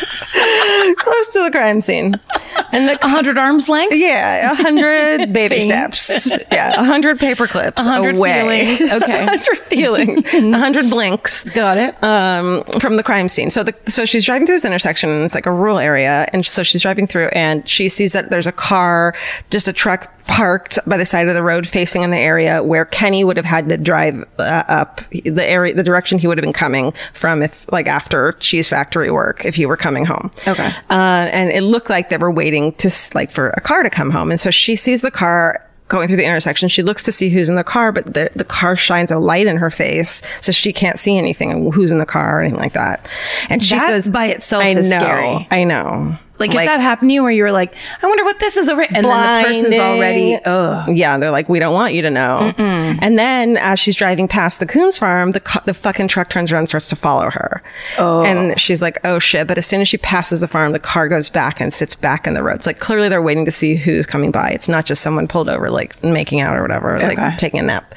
close to the crime scene. And the one hundred arms length? Yeah, one hundred baby steps. Yeah, one hundred paper clips one hundred away. Feelings. Okay. one hundred feelings. one hundred blinks. Got it. Um, from the crime scene. So the, so she's driving through this intersection, and it's like a rural area. And so she's driving through, and she sees that there's a car, just a truck parked by the side of the road facing in the area where Kenny would have had to drive uh, up the area, the direction he would have been coming from if, like, after cheese factory work, if he were coming home. Okay. Uh, and it looked like they were waiting to, like, for a car to come home. And so she sees the car going through the intersection. She looks to see who's in the car, but the, the car shines a light in her face, so she can't see anything, who's in the car or anything like that. And she that says, by itself I is know, scary. I know. Like, like if that happened to you where you were like, I wonder what this is over, and blinding. Then the person's already, ugh. Yeah, they're like, we don't want you to know. Mm-mm. And then as she's driving past the Coons farm, the the fucking truck turns around and starts to follow her. Oh. And she's like, oh shit. But as soon as she passes the farm, the car goes back and sits back in the road. It's like, clearly they're waiting to see who's coming by. It's not just someone pulled over, like making out or whatever, okay. like taking a nap.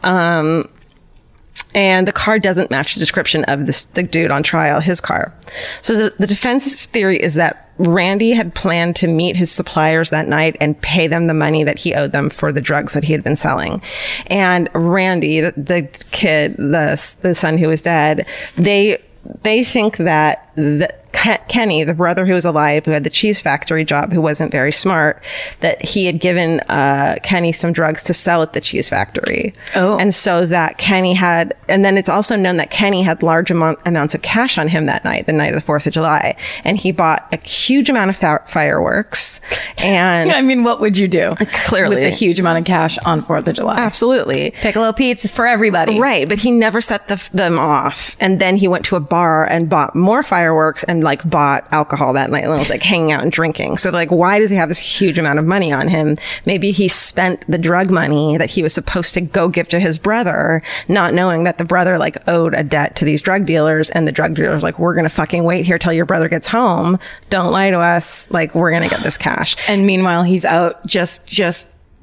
Um, And the car doesn't match the description of this, the dude on trial, his car. So the, the defense's theory is that Randy had planned to meet his suppliers that night and pay them the money that he owed them for the drugs that he had been selling. And Randy, the, the kid, the, the son who was dead, they, they think that the, Kenny, the brother who was alive, who had the cheese factory job, who wasn't very smart, that he had given uh, Kenny some drugs to sell at the cheese factory. Oh. And so that Kenny had, and then it's also known that Kenny had large amount, amounts of cash on him that night, the night of the fourth of July. And he bought a huge amount of fa- fireworks. And I mean, what would you do? Clearly. With a huge amount of cash on fourth of July. Absolutely. Piccolo Pete's for everybody. Right. But he never set the, them off. And then he went to a bar and bought more fireworks and like bought alcohol that night and was like hanging out and drinking. So like, why does he have this huge amount of money on him? Maybe he spent the drug money that he was supposed to go give to his brother, not knowing that the brother like owed a debt to these drug dealers, and the drug dealers like, we're gonna fucking wait here till your brother gets home. Don't lie to us. Like, we're gonna get this cash. And meanwhile, he's out just just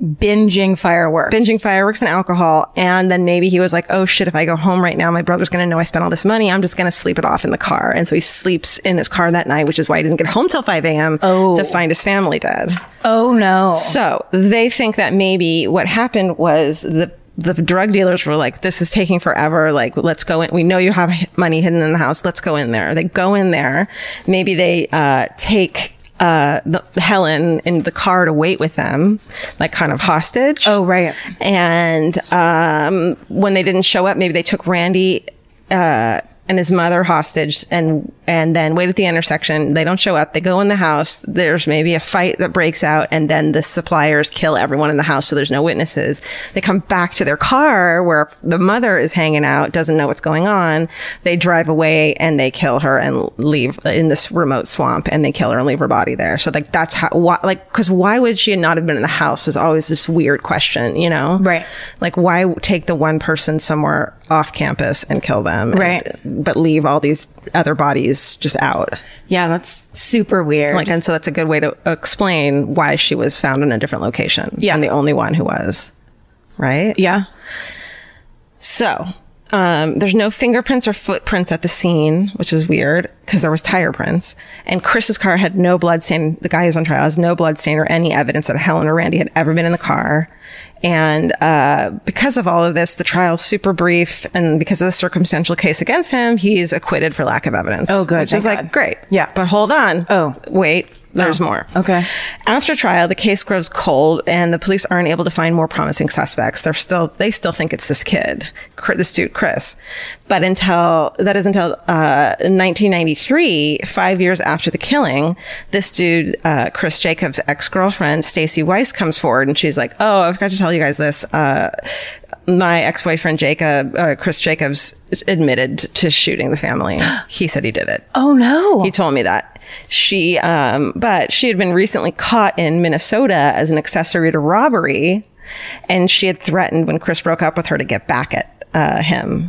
binging fireworks. Binging fireworks and alcohol. And then maybe he was like, oh shit, if I go home right now, my brother's going to know I spent all this money. I'm just going to sleep it off in the car. And so he sleeps in his car that night, which is why he doesn't get home till five a.m. Oh. to find his family dead. Oh, no. So they think that maybe what happened was the the drug dealers were like, this is taking forever. Like, let's go in. We know you have money hidden in the house. Let's go in there. They go in there. Maybe they uh, take uh, the, Helen in the car to wait with them, like kind of hostage. Oh, right. And um, when they didn't show up, maybe they took Randy uh, and his mother hostage and and then wait at the intersection. They don't show up. They go in the house. There's maybe a fight that breaks out, and then the suppliers kill everyone in the house, so there's no witnesses. They come back to their car where the mother is hanging out, doesn't know what's going on. They drive away and they kill her and leave in this remote swamp, and they kill her and leave her body there. So like that's how, why, like, because why would she not have been in the house is always this weird question, you know? Right. Like, why take the one person somewhere off campus and kill them, right? And, but leave all these other bodies just out. Yeah, that's super weird. Like, and so that's a good way to explain why she was found in a different location. Yeah. And the only one who was. Right? Yeah. So, um, there's no fingerprints or footprints at the scene, which is weird because there was tire prints. And Chris's car had no blood stain. The guy who's on trial has no blood stain or any evidence that Helen or Randy had ever been in the car. And uh, because of all of this, the trial's super brief. And because of the circumstantial case against him, he's acquitted for lack of evidence. Oh, good. Which is like, God. great. Yeah. But hold on. Oh. Wait. There's Oh. more. Okay. After trial, the case grows cold and the police aren't able to find more promising suspects. They're still, they still think it's this kid, this dude, Chris. But until, that is until, uh, nineteen ninety-three, five years after the killing, this dude, uh, Chris Jacobs' ex-girlfriend, Stacy Weiss, comes forward and she's like, oh, I forgot to tell you guys this. Uh, my ex-boyfriend, Jacob, uh, Chris Jacobs, admitted to shooting the family. He said he did it. Oh, no. He told me that. She, um, but she had been recently caught in Minnesota as an accessory to robbery, and she had threatened when Chris broke up with her to get back at uh, him.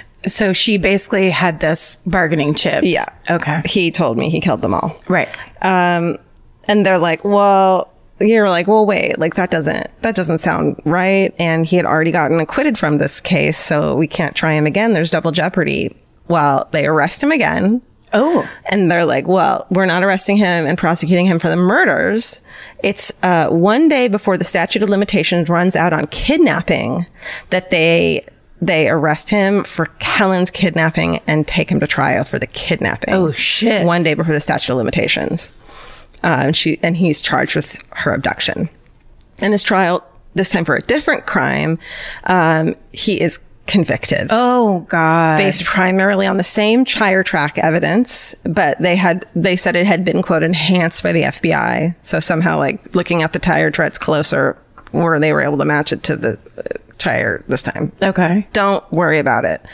So she basically had this bargaining chip. Yeah. Okay. He told me he killed them all. Right. Um, and they're like, well, you're like, well, wait, like that doesn't, that doesn't sound right. And he had already gotten acquitted from this case, so we can't try him again. There's double jeopardy. Well, they arrest him again. Oh. And they're like, well, we're not arresting him and prosecuting him for the murders. It's uh, one day before the statute of limitations runs out on kidnapping that they they arrest him for Helen's kidnapping and take him to trial for the kidnapping. Oh, shit. One day before the statute of limitations. Uh, and she and he's charged with her abduction. And his trial, this time for a different crime, um, he is convicted. Oh, God. Based primarily on the same tire track evidence, but they had, they said it had been, quote, enhanced by the F B I. So somehow, like, looking at the tire treads closer, where they were able to match it to the uh, tire this time. Okay. Don't worry about it.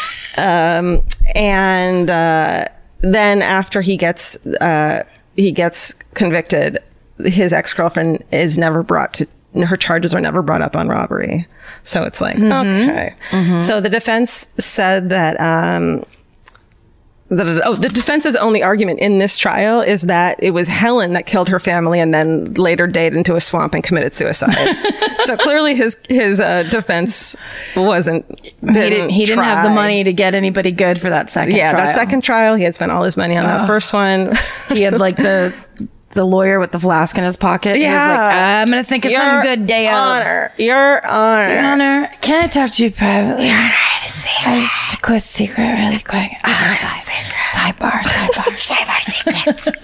um, and uh, then after he gets, uh, he gets convicted, his ex-girlfriend is never brought to, her charges are never brought up on robbery. So it's like, mm-hmm. okay. Mm-hmm. So the defense said that, um, the, oh, the defense's only argument in this trial is that it was Helen that killed her family and then later dated into a swamp and committed suicide. So clearly his, his, uh, defense wasn't, didn't he didn't, he didn't have the try. money to get anybody good for that second yeah, trial. that second trial, he had spent all his money on Oh. that first one. He had like the the lawyer with the flask in his pocket. Yeah. He was like, I'm going to think of Your some good day of. honor. Your honor. Your Honor, can I talk to you privately? Your Honor, I have a secret. Just a quick secret, really quick. Side, sidebar, sidebar. Sidebar secret.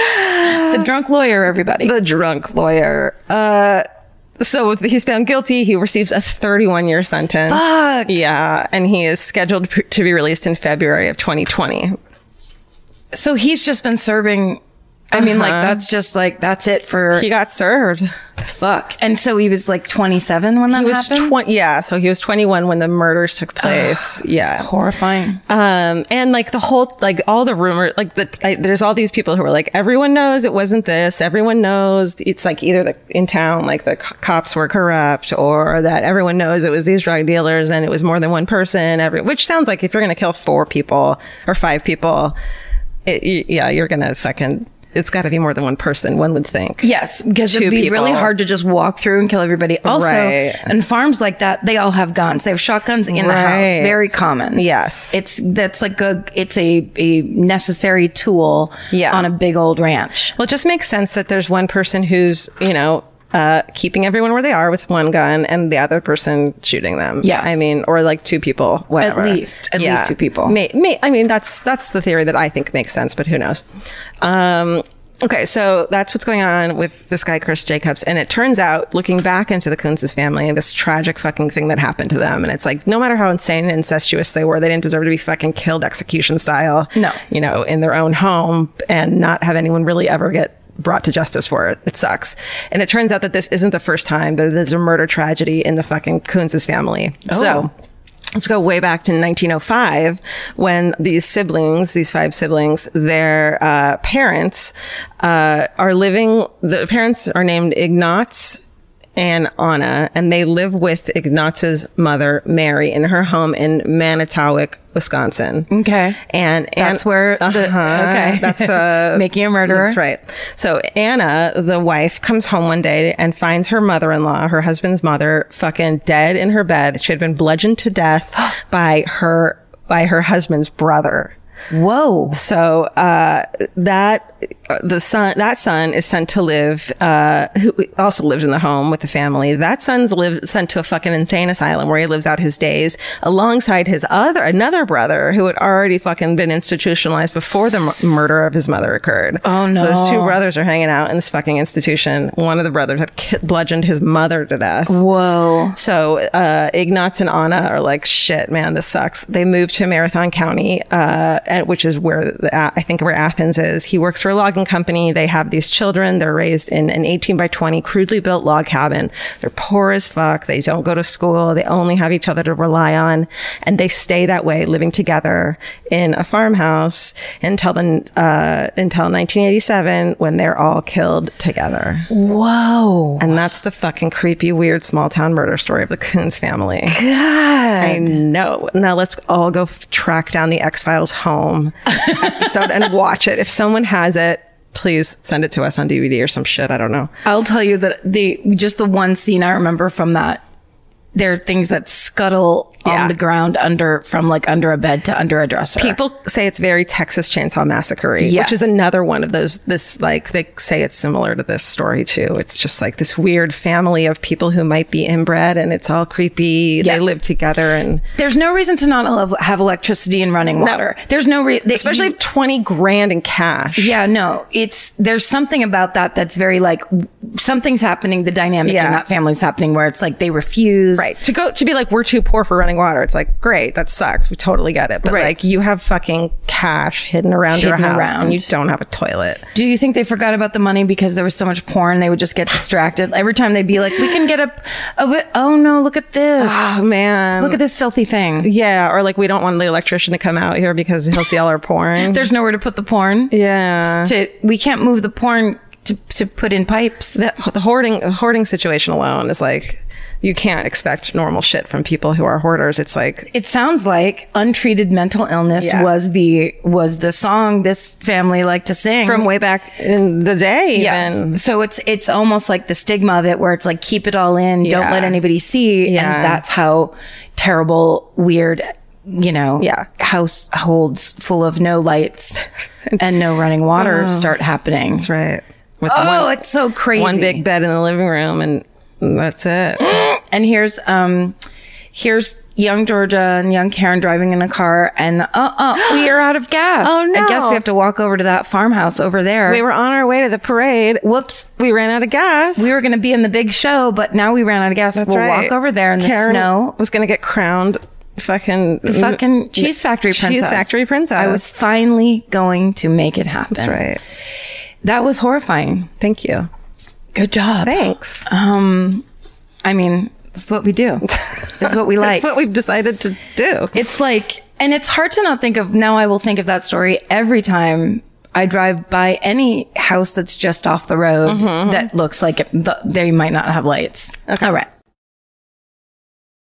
The drunk lawyer, everybody. The drunk lawyer. Uh, so he's found guilty. He receives a thirty-one year sentence. Fuck. Yeah. And he is scheduled p- to be released in February of twenty twenty. So he's just been serving. I mean, like, that's just like, that's it for. He got served. Fuck. And so he was like twenty-seven when that He was happened? twenty. Yeah. So he was twenty-one when the murders took place. yeah. Horrifying. Um, and like the whole, like all the rumor, like the, I, there's all these people who are like, everyone knows it wasn't this. Everyone knows it's like either the, in town, like the co- cops were corrupt, or that everyone knows it was these drug dealers and it was more than one person. Every, which sounds like if you're going to kill four people or five people, it, y- yeah, you're going to fucking it's got to be more than one person, one would think. Yes, because Two it'd be really people. hard to just walk through and kill everybody. Also, Right. and farms like that, they all have guns. They have shotguns in the house. Right. Very common. Yes. It's that's like a it's a, a necessary tool Yeah. on a big old ranch. Well, it just makes sense that there's one person who's, you know, uh, keeping everyone where they are with one gun and the other person shooting them. Yes. I mean, or like two people, whatever. At least. At least two people. May, may, I mean, that's, that's the theory that I think makes sense, but who knows? Um, okay. So that's what's going on with this guy, Chris Jacobs. And it turns out, looking back into the Kunz's family, this tragic fucking thing that happened to them. And it's like, no matter how insane and incestuous they were, they didn't deserve to be fucking killed execution style. No. You know, in their own home and not have anyone really ever get brought to justice for it. It sucks. And it turns out that this isn't the first time that there's a murder tragedy in the fucking Kunz's family. So let's go way back to nineteen oh five when these siblings, these five siblings, their uh, parents uh, are living, the parents are named Ignatz and Anna, and they live with Ignatz's mother, Mary, in her home in Manitowoc, Wisconsin. Okay. And, and That's where the- okay. That's uh, Making a murderer. That's right. So Anna, the wife, comes home one day and finds her mother-in-law, her husband's mother, fucking dead in her bed. She had been bludgeoned to death by her by her husband's brother. Whoa. So uh, that uh, the son, that son is sent to live, uh, who also lived in the home with the family. That son's lived sent to a fucking insane asylum where he lives out his days alongside his other another brother who had already fucking been institutionalized before the m- murder of his mother occurred. Oh, no. So his two brothers are hanging out in this fucking institution. One of the brothers had ki- bludgeoned his mother to death. Whoa. So uh, Ignatz and Anna are like, shit, man, this sucks. They moved to Marathon County, uh, at, which is where the, I think where Athens is. He works for a logging company. They have these children. They're raised in an eighteen by twenty crudely built log cabin. They're poor as fuck. They don't go to school. They only have each other to rely on. And they stay that way, living together in a farmhouse until the, uh, until nineteen eighty-seven when they're all killed together. Whoa. And that's the fucking creepy, weird small town murder story of the Kunz family. God. I know. Now let's all go f- track down the X-Files home episode and watch it. If someone has it, please send it to us on D V D or some shit. I don't know. I'll tell you that the just the one scene I remember from that, there are things that scuttle Yeah. on the ground under from like under a bed to under a dresser. People say it's very Texas Chainsaw Massacre, Yes. which is another one of those, this, like, they say it's similar to this story too. It's just like this weird family of people who might be inbred and it's all creepy. Yeah. They live together and There's no reason to not love, have electricity and running water. There's no reason, especially twenty grand in cash. Yeah, no, it's there's something about that that's very like w- something's happening. The dynamic Yeah. in that family's happening where it's like they refuse. Right. To go, to be like, we're too poor for running water. It's like, great, that sucks. We totally get it. But Right. like, you have fucking cash hidden around your Hidden house around. and you don't have a toilet. Do you think they forgot about the money because there was so much porn? They would just get distracted every time they'd be like, "We can get a, a bit, oh no, look at this, Oh man. look at this filthy thing." Yeah. Or like, we don't want the electrician to come out here because he'll see all our porn. There's nowhere to put the porn. yeah. To we can't move the porn to to put in pipes. The, the hoarding, the hoarding situation alone is like, you can't expect normal shit from people who are hoarders. It's like, It sounds like untreated mental illness Yeah. was the was the song this family liked to sing from way back in the day. Yes. Even. So it's it's almost like the stigma of it where it's like keep it all in, don't Yeah. let anybody see. Yeah. And that's how terrible, weird, you know, Yeah. households full of no lights and no running water start happening. That's right. With Oh, one, it's so crazy. one big bed in the living room and that's it. And here's um here's young Georgia and young Karen driving in a car and uh uh we are out of gas. Oh, no. I guess we have to walk over to that farmhouse over there. We were on our way to the parade. Whoops. We ran out of gas. We were going to be in the big show, but now we ran out of gas. That's we'll right. walk over there in the Karen snow. was going to get crowned fucking The fucking cheese factory princess. Cheese factory princess. I was finally going to make it happen. That's right. That was horrifying. Thank you. Good job. Thanks. Um, I mean, that's what we do. That's what we like. That's what we've decided to do. It's like, and it's hard to not think of, now I will think of that story every time I drive by any house that's just off the road that looks like it, the, they might not have lights. Okay. All right.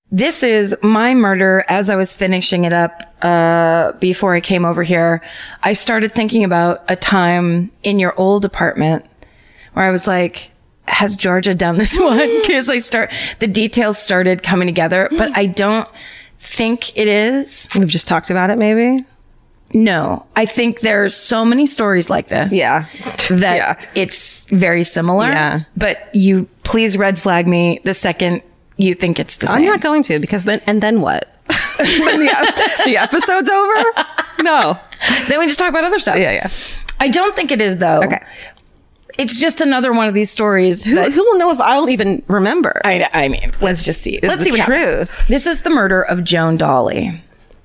this is my murder. As I was finishing it up, uh, before I came over here, I started thinking about a time in your old apartment where I was like, has Georgia done this one? Because I start, the details started coming together, but I don't think it is. We've just talked about it, maybe? No, I think there's so many stories like this. Yeah. That Yeah. it's very similar. Yeah. But you please red flag me the second you think it's the same. I'm not going to, because then, and then what? Then the, the episode's over? No. Then we just talk about other stuff. Yeah, yeah. I don't think it is, though. Okay. It's just another one of these stories. Who, that, who will know if I'll even remember? I, I mean, let's just see. Let's the see what truth. happens. This is the murder of Joan Dawley.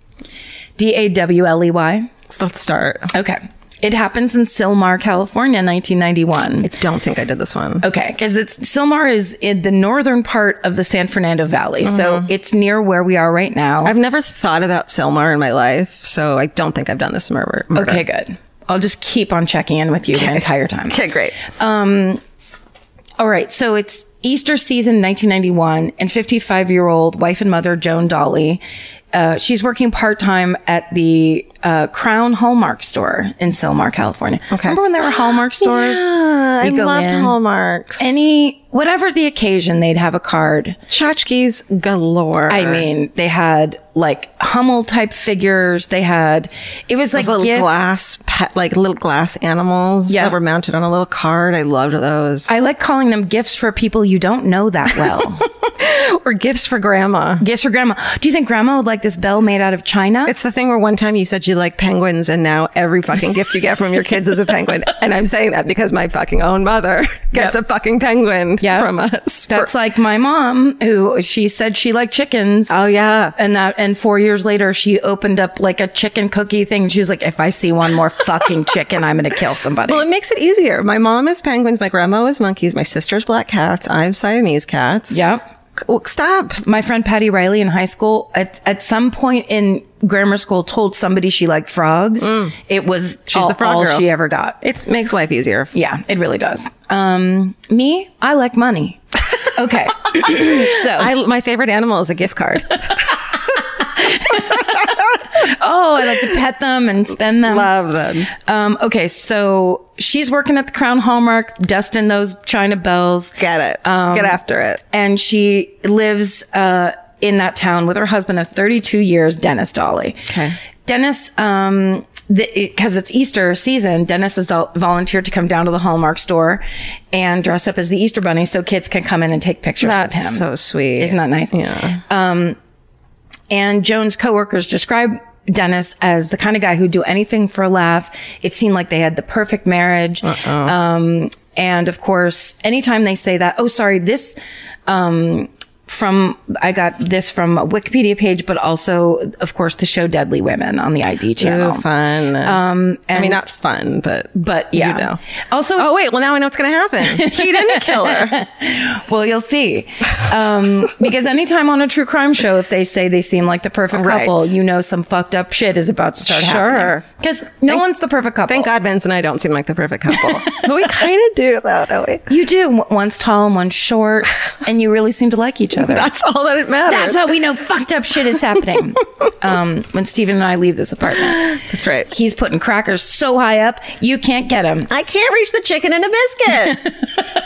D A W L E Y. So let's start. Okay. It happens in Sylmar, California, nineteen ninety-one. I don't think I did this one. Okay, because it's Sylmar is in the northern part of the San Fernando Valley, so it's near where we are right now. I've never thought about Sylmar in my life, so I don't think I've done this murder. murder. Okay, good. I'll just keep on checking in with you the entire time. Okay, great. Um, all right, so it's Easter season, nineteen ninety-one, and fifty-five-year-old wife and mother Joan Dawley. Uh, she's working part-time at the uh, Crown Hallmark store in Sylmar, California. Okay. Remember when there were Hallmark stores? Yeah, I You go loved in, Hallmarks. Any, whatever the occasion, they'd have a card. Tchotchkes galore. I mean, they had like Hummel type figures. They had, it was like Those little gifts. glass, pet, like little glass animals Yeah. that were mounted on a little card. I loved those. I like calling them gifts for people you don't know that well. Or gifts for grandma. Gifts for grandma. Do you think grandma would like this bell made out of china? It's the thing where one time you said you like penguins, and now every fucking gift you get from your kids is a penguin. And I'm saying that because my fucking own mother gets Yep. a fucking penguin Yep. from us. That's like my mom, who she said she liked chickens. Oh yeah. And that, and four years later, she opened up like a chicken cookie thing. She was like, if I see one more fucking chicken, I'm going to kill somebody. Well, it makes it easier. My mom is penguins. My grandma is monkeys. My sister's black cats. I'm Siamese cats. Yep. Oh, stop. My friend Patty Riley in high school, at, at some point in grammar school, told somebody she liked frogs. It was She's all, the frog all girl. she ever got. It makes life easier. Yeah, it really does. Um, me, I like money. Okay. so, I, my favorite animal is a gift card. oh, I like to pet them and spend them. Love them. Um, okay, so she's working at the Crown Hallmark, dusting those china bells. Get it. Um, Get after it. And she lives uh, in that town with her husband of thirty-two years, Dennis Dawley. Okay. Dennis, um, because it's Easter season, Dennis has do- volunteered to come down to the Hallmark store and dress up as the Easter Bunny so kids can come in and take pictures That's with him. so sweet. Isn't that nice? Yeah. Um, and Joan's coworkers describe Dennis as the kind of guy who'd do anything for a laugh. It seemed like they had the perfect marriage. Uh-oh. Um, and of course, anytime they say that, oh, sorry, this, um, from, I got this from a Wikipedia page, but also, of course, the show Deadly Women on the I D channel. Ooh, fun. Um, and, I mean, not fun, but but yeah. you know. Also, Oh wait, well now I know what's going to happen. He didn't kill her. well, you'll see. Um, because anytime on a true crime show, if they say they seem like the perfect Right. couple, you know some fucked up shit is about to start Sure. happening. Because no one's the perfect couple. Thank God Vince and I don't seem like the perfect couple. But we kind of do though, don't we? You do. W- One's tall and one's short, and you really seem to like each other. That's all that it matters. That's how we know fucked up shit is happening. um, when Steven and I leave this apartment. That's right. He's putting crackers so high up, you can't get them. I can't reach the chicken and a biscuit.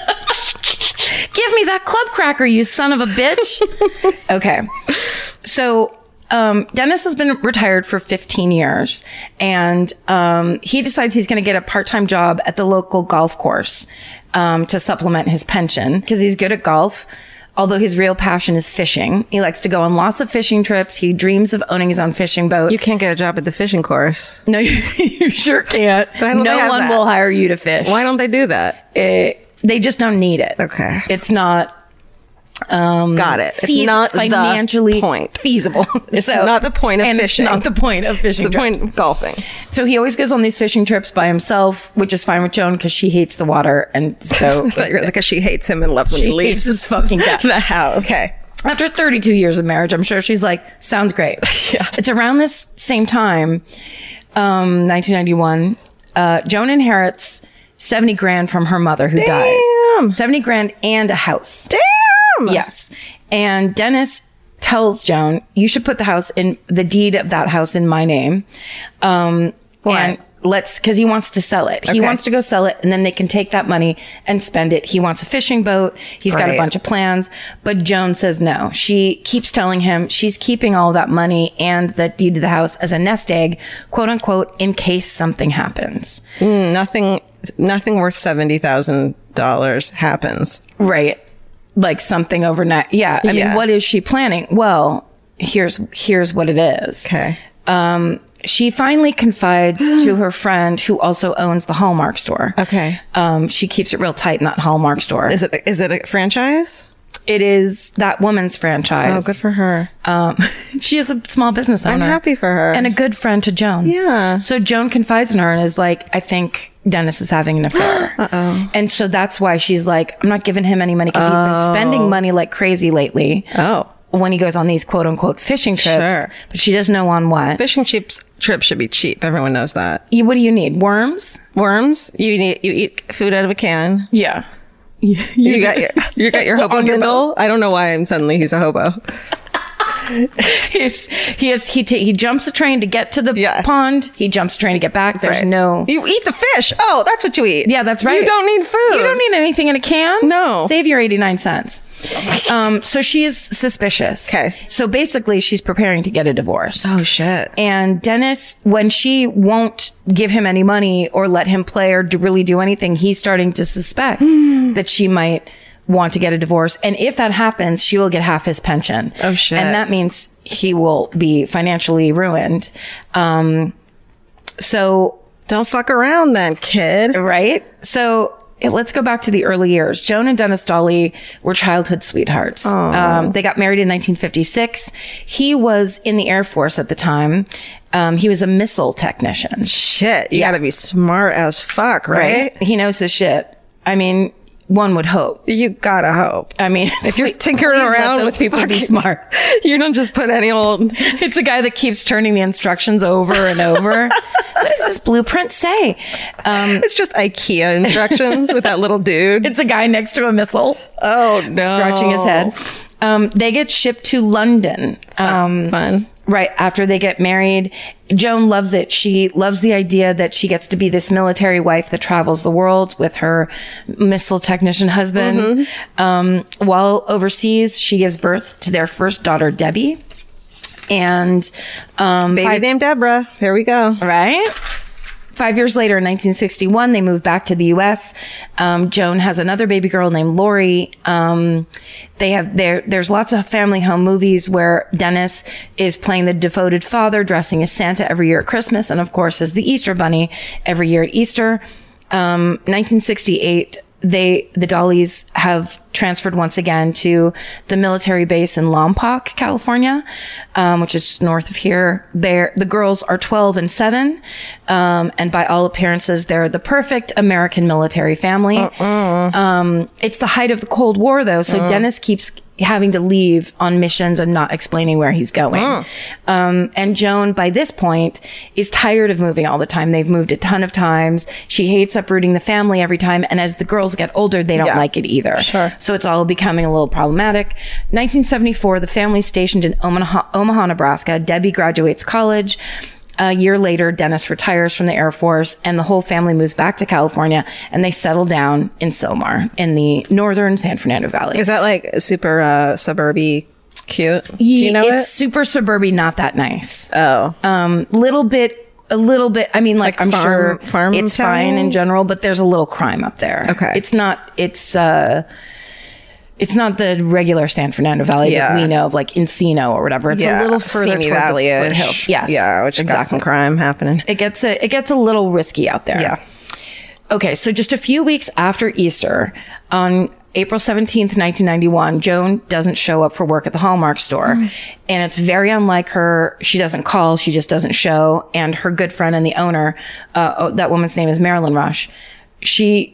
Give me that club cracker, you son of a bitch. Okay. So, um, Dennis has been retired for fifteen years, and um, he decides he's going to get a part-time job at the local golf course um, to supplement his pension because he's good at golf. Although his real passion is fishing. He likes to go on lots of fishing trips. He dreams of owning his own fishing boat. You can't get a job at the fishing course. no, you, you sure can't. Why don't No they have one that? will hire you to fish. Why don't they do that? It, they just don't need it. Okay. It's not um, Got it. It's feas- not the financially point. feasible. It's not the point of and fishing. It's not the point of fishing. It's the trips. point of golfing. So he always goes on these fishing trips by himself, which is fine with Joan because she hates the water, and so Because she hates him and loves when she he hates leaves his fucking guts. the house. Okay. After thirty-two years of marriage, I'm sure she's like, sounds great. Yeah. It's around this same time, um, nineteen ninety-one, uh, Joan inherits seventy grand from her mother who Damn. dies. seventy grand and a house. Damn. Yes. And Dennis tells Joan, you should put the house in the deed of that house in my name. Um, Why? And let's, cause he wants to sell it. He Okay. wants to go sell it and then they can take that money and spend it. He wants a fishing boat. He's got a Right. bunch of plans, but Joan says no. She keeps telling him she's keeping all that money and the deed to the house as a nest egg, quote unquote, in case something happens. Mm, nothing, nothing worth seventy thousand dollars happens. Right. Like something overnight. Yeah. I Yeah. mean, what is she planning? Well, here's, here's what it is. Okay. Um, she finally confides to her friend who also owns the Hallmark store. Okay. Um, she keeps it real tight in that Hallmark store. Is it, is it a franchise? It is that woman's franchise. Oh, good for her. Um, she is a small business owner. I'm happy for her. And a good friend to Joan. Yeah. So Joan confides in her and is like, I think Dennis is having an affair. Uh-oh. And so that's why she's like, I'm not giving him any money because he's been spending money like crazy lately. Oh. When he goes on these quote unquote fishing trips. Sure. But she doesn't know on what. Fishing trips trips should be cheap. Everyone knows that. You, what do you need? Worms? Worms. You need you eat food out of a can. Yeah. You got your you got your hobo On your noodle. I don't know why I'm suddenly he's a hobo. He's, he is, he, ta- he jumps a train to get to the Yeah. pond. He jumps a train to get back. There's Right. no. You eat the fish. Oh, that's what you eat. Yeah, that's right. You don't need food. You don't need anything in a can. No. Save your eighty-nine cents. Um, so she is suspicious. Okay. So basically she's preparing to get a divorce. Oh shit. And Dennis, when she won't give him any money or let him play or do really do anything, he's starting to suspect that she might want to get a divorce. And if that happens, she will get half his pension. Oh, shit. And that means he will be financially ruined. Um, so, Don't fuck around then, kid. right? So eh, let's go back to the early years. Joan and Dennis Dolly were childhood sweethearts. Um, they got married in nineteen fifty-six. He was in the Air Force at the time. Um, he was a missile technician. Shit. You gotta be smart as fuck, right? He knows his shit. I mean, one would hope. You gotta hope. I mean, If you're please- tinkering please let around those with people be fucking- smart. You don't just put any old. It's a guy that keeps turning the instructions over and over. What does this blueprint say? Um, It's just IKEA instructions with that little dude. it's a guy next to a missile. Oh no. Scratching his head. Um, they get shipped to London. Um, Fun. Right after they get married. Joan loves it. She loves the idea that she gets to be this military wife that travels the world with her missile technician husband. Mm-hmm. Um, while overseas, she gives birth to their first daughter, Debbie. And, um, Baby five- named Deborah. There we go. right? Five years later, in nineteen sixty-one, they moved back to the U S. Um, Joan has another baby girl named Lori. Um, they have there. There's lots of family home movies where Dennis is playing the devoted father, dressing as Santa every year at Christmas, and of course as the Easter Bunny every year at Easter. Um, nineteen sixty-eight. They, the Dollys have transferred once again to the military base in Lompoc, California, um, which is north of here. They're, the girls are twelve and seven. Um, and by all appearances, they're the perfect American military family. Uh-uh. Um, it's the height of the Cold War though. So uh. Dennis keeps having to leave on missions and not explaining where he's going. Uh. Um, and Joan, by this point, is tired of moving all the time. They've moved a ton of times. She hates uprooting the family every time. And as the girls get older, they don't Yeah. like it either. Sure. So it's all becoming a little problematic. nineteen seventy-four, the family's stationed in Omaha, Omaha, Nebraska. Debbie graduates college. A year later, Dennis retires from the Air Force and the whole family moves back to California and they settle down in Sylmar in the northern San Fernando Valley. Is that like super uh, suburby cute? Do you know it's it? super suburby, not that nice. Oh. Um, little bit, a little bit. I mean, like, Like I'm farm- sure farm it's town? fine in general, but there's a little crime up there. Okay. It's not, it's, uh, it's not the regular San Fernando Valley Yeah. that we know of, like Encino or whatever. It's yeah. a little further Simi toward Valley the foothills. Yes. Yeah, which exactly. got some crime happening. It gets a, it gets a little risky out there. Yeah. Okay, so just a few weeks after Easter, on April seventeenth, nineteen ninety-one, Joan doesn't show up for work at the Hallmark store. Mm. And it's very unlike her. She doesn't call, she just doesn't show. And her good friend and the owner, uh, oh, that woman's name is Marilyn Rush. She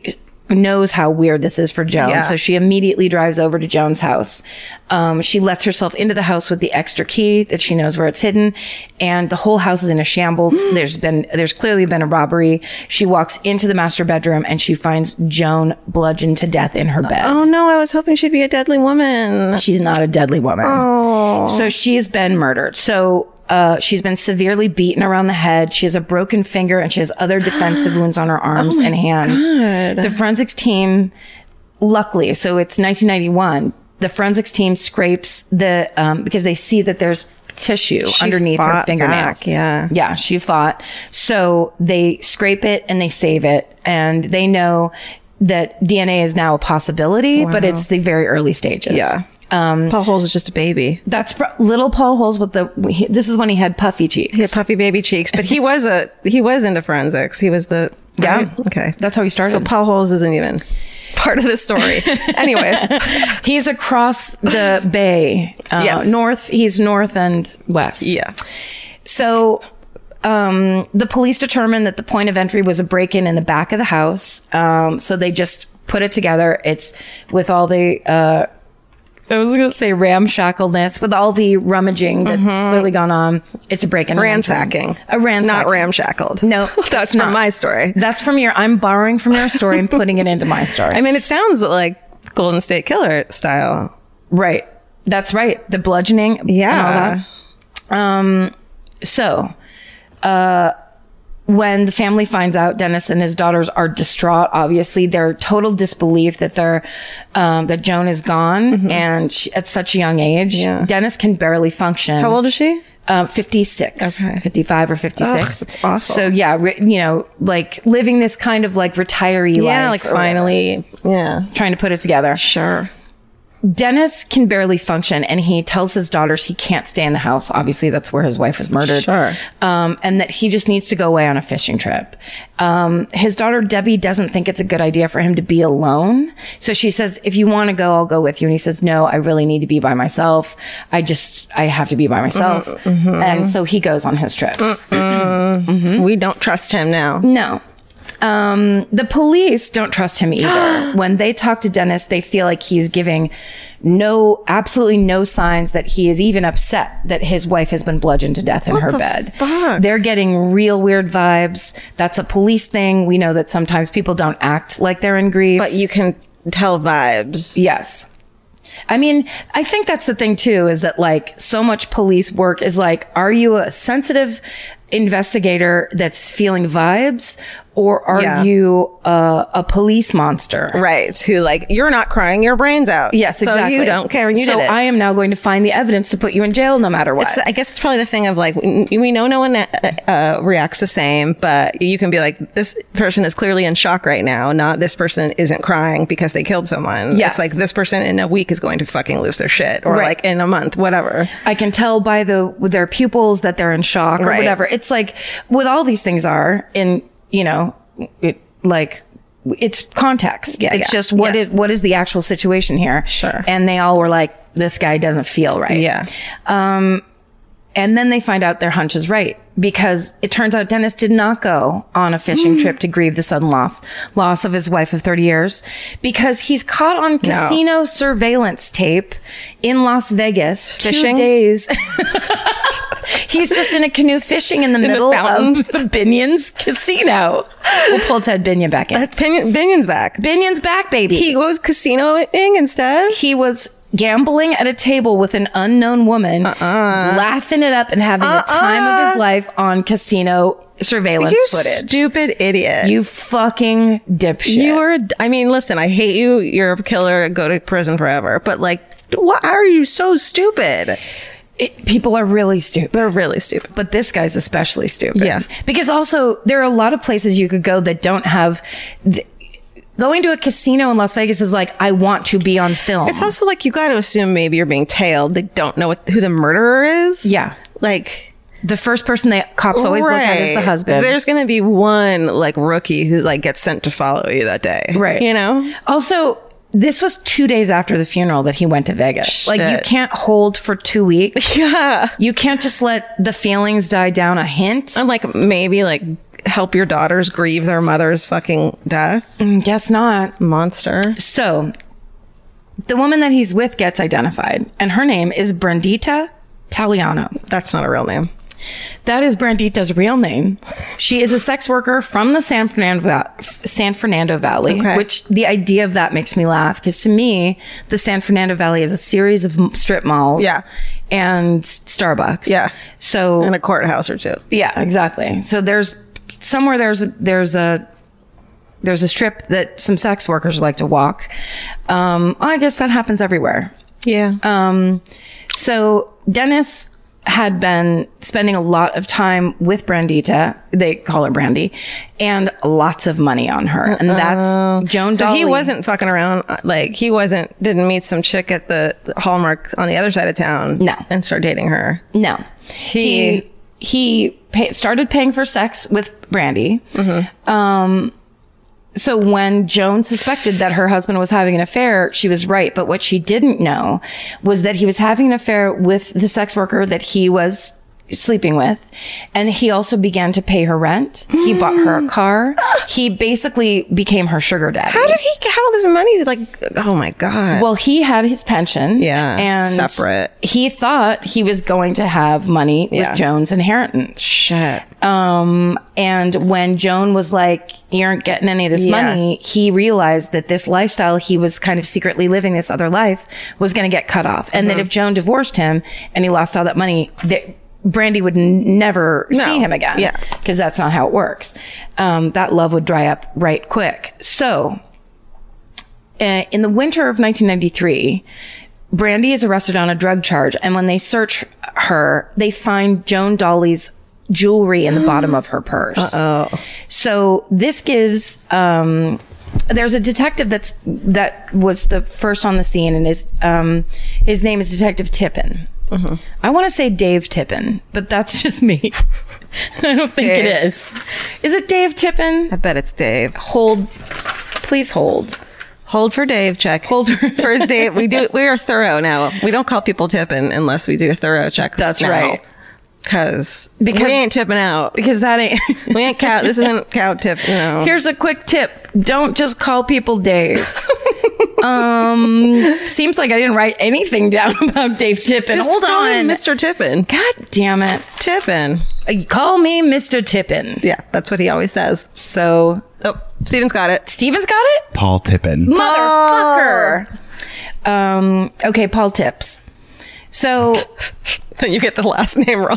knows how weird this is for Joan. Yeah. So she immediately drives over to Joan's house. Um, she lets herself into the house with the extra key that she knows where it's hidden. And the whole house is in a shambles. there's been, there's clearly been a robbery. She walks into the master bedroom and she finds Joan bludgeoned to death in her bed. Oh no, I was hoping she'd be a deadly woman. She's not a deadly woman. Oh. So she's been murdered. So uh, she's been severely beaten around the head. She has a broken finger and she has other defensive wounds on her arms and hands. God. The forensics team, luckily, so it's nineteen ninety-one, the forensics team scrapes the, um, because they see that there's tissue She underneath her fought fingernails. back, yeah. Yeah, she fought. So they scrape it and they save it. And they know that D N A is now a possibility, but it's the very early stages. Yeah. Um, Paul Holes is just a baby. that's pro- little Paul Holes with the, he, this is when he had puffy cheeks. He had puffy baby cheeks, but he was a he was into forensics. He was the Yeah. right? Okay. That's how he started. So Paul Holes isn't even part of the story. Anyways, He's across the bay. Uh, Yes. North, he's north and west. yeah. So um, the police determined that the point of entry was a break-in in the back of the house. Um, so they just put it together. It's with all the, uh, I was going to say ramshackleness, with all the rummaging that's clearly gone on. It's a break-in. and entry. Ransacking. A ransacking. Not ramshackled. No, That's it's from not. my story. That's from your, I'm borrowing from your story and putting it into my story. I mean, it sounds like Golden State Killer style. Right. That's right. The bludgeoning. Yeah. And all that. Um, so, uh, when the family finds out, Dennis and his daughters are distraught. Obviously, they're total disbelief that they're, um, that Joan is gone and she, at such a young age. Yeah. Dennis can barely function. How old is she? Uh, fifty-six, Okay. fifty-five or fifty-six. Ugh, that's awful. So yeah, re- you know, like living this kind of like retiree life. Yeah, like or whatever, finally. Yeah. trying to put it together. Sure. Dennis can barely function, and he tells his daughters he can't stay in the house. Obviously, that's where his wife was murdered. Sure. Um, and that he just needs to go away on a fishing trip. Um, his daughter, Debbie, doesn't think it's a good idea for him to be alone. So she says, if you want to go, I'll go with you. And he says, no, I really need to be by myself. I just, I have to be by myself. Mm-hmm. And so he goes on his trip. We don't trust him now. No. Um, the police don't trust him either. When they talk to Dennis, they feel like he's giving no, absolutely no signs that he is even upset that his wife has been bludgeoned to death in her the bed. fuck? They're getting real weird vibes. That's a police thing. We know that sometimes people don't act like they're in grief. But you can tell vibes. Yes. I mean, I think that's the thing too, is that like so much police work is like, are you a sensitive investigator that's feeling vibes, or are Yeah. you uh, a police monster? Right. Who, like, you're not crying your brains out. Yes, exactly. So you don't care. You so did it. I am now going to find the evidence to put you in jail no matter what. It's, I guess it's probably the thing of like, we we know no one uh, uh, reacts the same, but you can be like, this person is clearly in shock right now. Not this person isn't crying because they killed someone. Yes. It's like this person in a week is going to fucking lose their shit, or Right. like in a month, whatever. I can tell by the with their pupils that they're in shock or Right. whatever. It's like with all these things are in, you know, it like it's context. Yeah, it's yeah. just what Yes. is what is the actual situation here. Sure. And they all were like, this guy doesn't feel right. Yeah. Um, and then they find out their hunch is right, because it turns out Dennis did not go on a fishing trip to grieve the sudden loss, loss of his wife of thirty years, because he's caught on casino surveillance tape in Las Vegas Fishing? two days. He's just in a canoe fishing in the the middle fountain. of the Binion's casino. We'll pull Ted Binion back in. Binion, Binion's back. Binion's back, baby. He goes casinoing instead. He was gambling at a table with an unknown woman, Uh-uh. laughing it up and having the time of his life on casino surveillance You footage. stupid idiot. You fucking dipshit. You are, I mean, listen, I hate you. You're a killer. Go to prison forever. But like, why are you so stupid? It- people are really stupid. They're really stupid. But this guy's especially stupid. Yeah. Because also, there are a lot of places you could go that don't have... Th- going to a casino in Las Vegas is like, I want to be on film. It's also like, you got to assume maybe you're being tailed. They don't know what, who the murderer is. Yeah. Like, The first person that cops always look at is the right. husband. There's going to be one like rookie who like gets sent to follow you that day. Right. You know? Also, this was two days after the funeral that he went to Vegas. Like, you Shit. can't hold for two weeks. Yeah. You can't just let the feelings die down a hint. And like maybe like help your daughters grieve their mother's fucking death. Guess not. Monster. So the woman that he's with gets identified, and her name is Brandita Taliano. That's not a real name. That is Brandita's real name. She is a sex worker from the San Fernando, Va- San Fernando Valley, Okay. which the idea of that makes me laugh, because to me, the San Fernando Valley is a series of m- strip malls Yeah. and Starbucks. Yeah. So, And a courthouse or two. yeah, exactly. So there's somewhere there's there's a there's a strip that some sex workers like to walk. Um, I guess that happens everywhere. Yeah. Um, so Dennis had been spending a lot of time with Brandita. They call her Brandy, and lots of money on her. And that's Joan So Dolly. he wasn't fucking around. Like he wasn't, didn't meet some chick at the Hallmark on the other side of town. No. And start dating her. No. He- He, he pay, started paying for sex with Brandy. Mm-hmm. Um, so when Joan suspected that her husband was having an affair, she was right. But what she didn't know was that he was having an affair with the sex worker that he was sleeping with. And he also began to pay her rent. He bought her a car. He basically became her sugar daddy. How did he get all this money? Like, oh my God. Well, he had his pension. Yeah, And separate. he thought he was going to have money Yeah. with Joan's inheritance. shit. Um, and when Joan was like, you aren't getting any of this Yeah. money, he realized that this lifestyle he was kind of secretly living, this other life, was going to get cut off. And Mm-hmm. that if Joan divorced him and he lost all that money, that Brandy would n- never No. see him again. Yeah. Because that's not how it works. Um, that love would dry up right quick. So, uh, in the winter of nineteen ninety-three, Brandy is arrested on a drug charge. And when they search her, they find Joan Dolly's jewelry in the bottom of her purse. Oh. So this gives, um, there's a detective that's, that was the first on the scene, and his, um, his name is Detective Tippin. I want to say Dave Tippin, but that's just me. I don't think Dave. it is. Is it Dave Tippin? I bet it's Dave. Hold, please hold. Hold for Dave. Check. Hold for- for Dave. We do. We are thorough now. We don't call people tipping unless we do a thorough check. That's now. right. Cause Because- we ain't tipping out. Because that ain't. We ain't cow. This isn't cow tip. You know. Here's a quick tip. Don't just call people Dave. um, seems like I didn't write anything down about Dave Tippin. Just Hold call him on. Mister Tippin. God damn it. Tippin. Uh, Call me Mister Tippin. Yeah, that's what he always says. So, Oh, Steven's got it. Steven's got it? Paul Tippin. Motherfucker. Um, okay, Paul Tips. So, Then you get the last name wrong.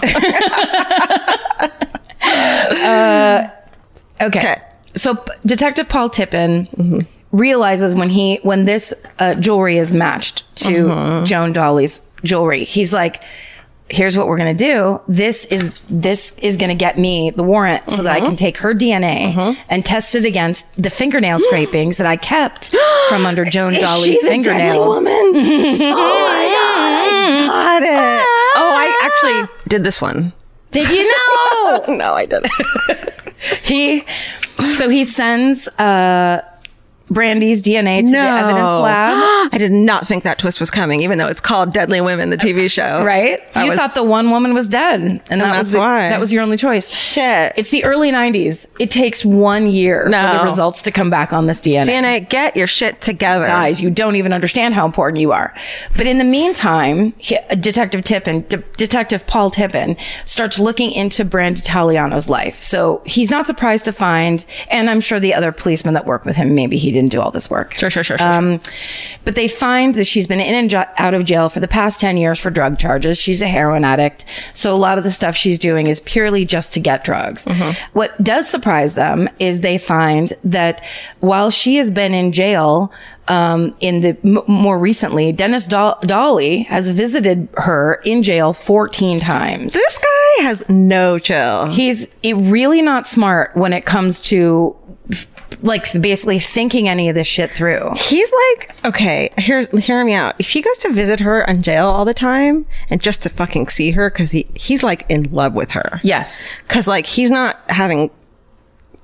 okay. Okay. So P- Detective Paul Tippin realizes when he when this uh, jewelry is matched to Joan Dolly's jewelry, he's like, "Here's what we're gonna do. This is this is gonna get me the warrant so that I can take her D N A and test it against the fingernail scrapings that I kept from under Joan Dolly's fingernails." woman? Oh my God, I got it. Oh, I actually did this one. Did you know? No, I didn't. he so he sends uh Brandy's D N A to the evidence lab. I did not think that twist was coming, even though it's called Deadly Women, the T V show. Right? I You was- thought the one woman was dead. And, that that's was the, why. that was your only choice. Shit. It's the early nineties. It takes one year for No. the results to come back on this D N A. D N A, get your shit together. Guys, you don't even understand how important you are. But in the meantime, he, Detective Tippin, De- Detective Paul Tippin, starts looking into Brandy Taliano's life. So he's not surprised to find, and I'm sure the other policemen that work with him, maybe he didn't do all this work. Sure, sure, sure, sure. Um, but they find that she's been in and jo- out of jail for the past ten years for drug charges. She's a heroin addict. So a lot of the stuff she's doing is purely just to get drugs. What does surprise them is they find that while she has been in jail, um, in the m- more recently, Dennis Do- Dolly has visited her in jail fourteen times. This guy has no chill. He's eh, really not smart when it comes to like basically thinking any of this shit through. He's like, okay, here's hear me out. If he goes to visit her in jail all the time and just to fucking see her, because he he's like in love with her. Yes. Because like he's not having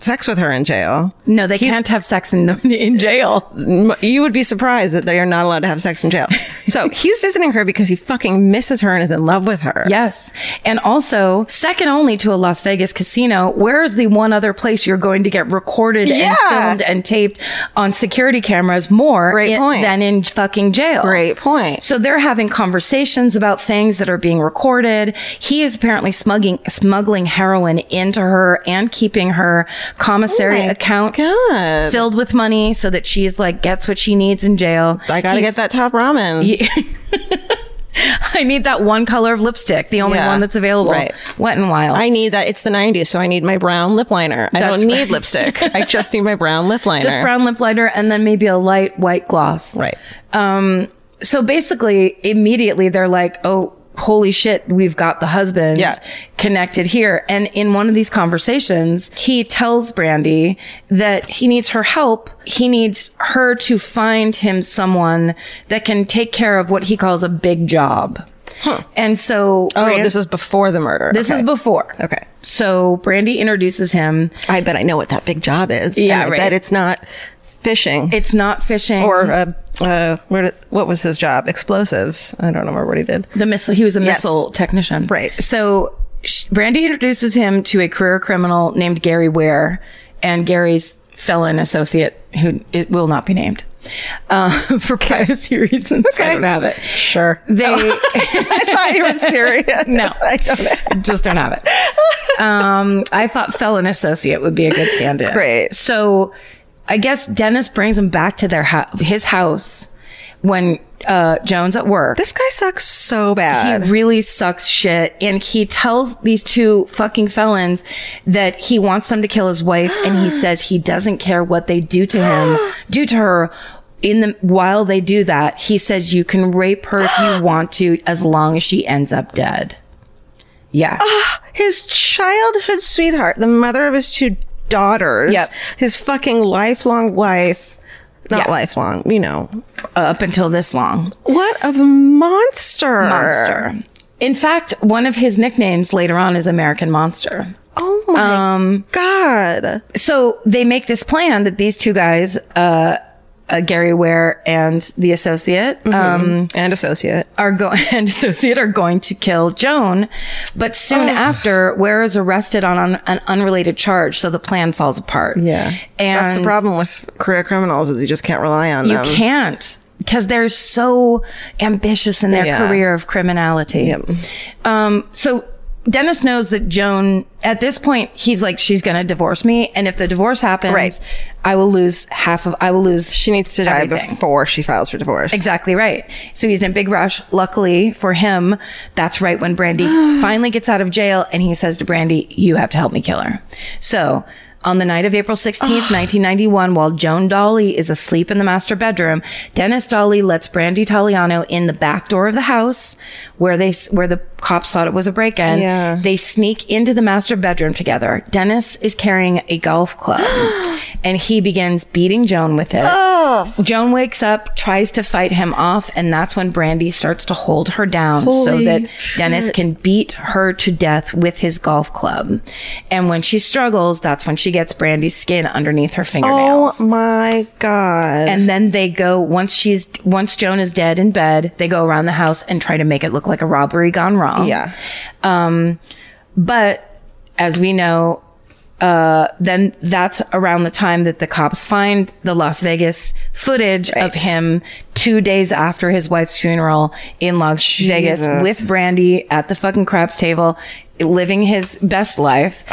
sex with her in jail. No, they He's- can't have sex in in jail. You would be surprised that they are not allowed to have sex in jail. So he's visiting her because he fucking misses her and is in love with her. Yes. And also, second only to a Las Vegas casino, where is the one other place you're going to get recorded Yeah. and filmed and taped on security cameras more Great in- point. than in fucking jail? Great point. So they're having conversations about things that are being recorded. He is apparently smuggling smuggling heroin into her and keeping her commissary Oh my account God. filled with money so that she's like gets what she needs in jail. I gotta He's- get that top ramen. I need that one color of lipstick, the only Yeah. one that's available. Right. Wet and Wild. I need that. It's the nineties, so I need my brown lip liner. I That's don't need right. lipstick. I just need my brown lip liner. Just brown lip liner and then maybe a light white gloss. Right. Um, so basically, immediately they're like, oh, holy shit, we've got the husband Yeah. connected here. And in one of these conversations, he tells Brandy that he needs her help. He needs her to find him someone that can take care of what he calls a big job. And so, Oh, Bran- this is before the murder. this Okay. is before. Okay. So Brandy introduces him. I bet I know what that big job is. Yeah, and I right. bet it's not fishing. It's not fishing or uh, uh, where did, what was his job? Explosives. I don't remember what he did. the missile. He was a Yes. missile technician. Right. So sh- Brandy introduces him to a career criminal named Gary Ware and Gary's felon associate, who it will not be named uh, for privacy reasons. I don't have it. Sure. They I thought you were serious. No. I don't know. just don't have it. Um, I thought felon associate would be a good stand-in. Great. So I guess Dennis brings him back to their ho- his house when uh, Joan's at work. This guy sucks so He bad. really sucks shit. And he tells these two fucking felons that he wants them to kill his wife. And he says he doesn't care what they do to him, do to her. In the, while they do that, he says you can rape her if you want to, as long as she ends up dead. Yeah. His childhood sweetheart, the mother of his two daughters, Yep. his fucking lifelong wife, not Yes. lifelong, you know. Up until this long. What a monster. Monster. In fact, one of his nicknames later on is American Monster. Oh my Um, God. So they make this plan that these two guys, uh, uh Gary Ware and the associate, um, And associate. are going and associate are going to kill Joan, but soon after, Ware is arrested on un- an unrelated charge, so the plan falls apart. Yeah. and That's the problem with career criminals is you just can't rely on You them. can't, because they're so ambitious in their Yeah. career of criminality. Yep. Um, so Dennis knows that Joan, at this point, he's like, she's going to divorce me. And if the divorce happens, Right. I will lose half of, I will lose. She needs to die everything. before she files for divorce. Exactly right. So he's in a big rush. Luckily for him, that's right when Brandy finally gets out of jail and he says to Brandy, you have to help me kill her. So on the night of April sixteenth, nineteen ninety-one, while Joan Dawley is asleep in the master bedroom, Dennis Dawley lets Brandy Taliano in the back door of the house where they, where the cops thought it was a break-in. Yeah. They sneak into the master bedroom together. Dennis is carrying a golf club and he begins beating Joan with it. Joan wakes up, tries to fight him off, and that's when Brandy starts to hold her down so Holy that shit. Dennis can beat her to death with his golf club. And when she struggles, that's when she gets Brandy's skin underneath her fingernails. Oh my God. And then they go, once she's, once Joan is dead in bed, they go around the house and try to make it look like a robbery gone wrong. Yeah. Um, but as we know, uh, then that's around the time that the cops find the Las Vegas footage of Right. him two days after his wife's funeral in Las Vegas Jesus. with Brandy at the fucking craps table, living his best life.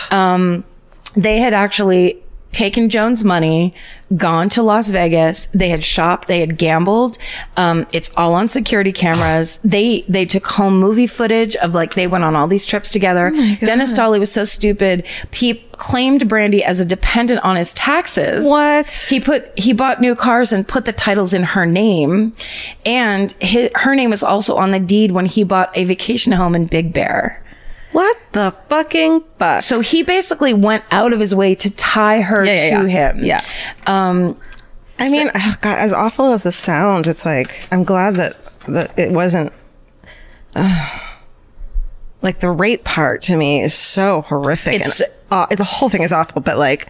Um, they had actually taken Joan's money, gone to Las Vegas. They had shopped, they had gambled. Um, it's all on security cameras. They, they took home movie footage of like, they went on all these trips together. Dennis Dawley was so stupid. He claimed Brandy as a dependent on his taxes. What? He put, he bought new cars and put the titles in her name. And his, her name was also on the deed when he bought a vacation home in Big Bear. What the fucking fuck? So he basically went out of his way to tie her Yeah, yeah, to yeah. him. Yeah. Um, I mean, oh God, as awful as this sounds, it's like, I'm glad that, that it wasn't, uh, like the rape part to me is so horrific. it's and uh, the whole thing is awful, but like,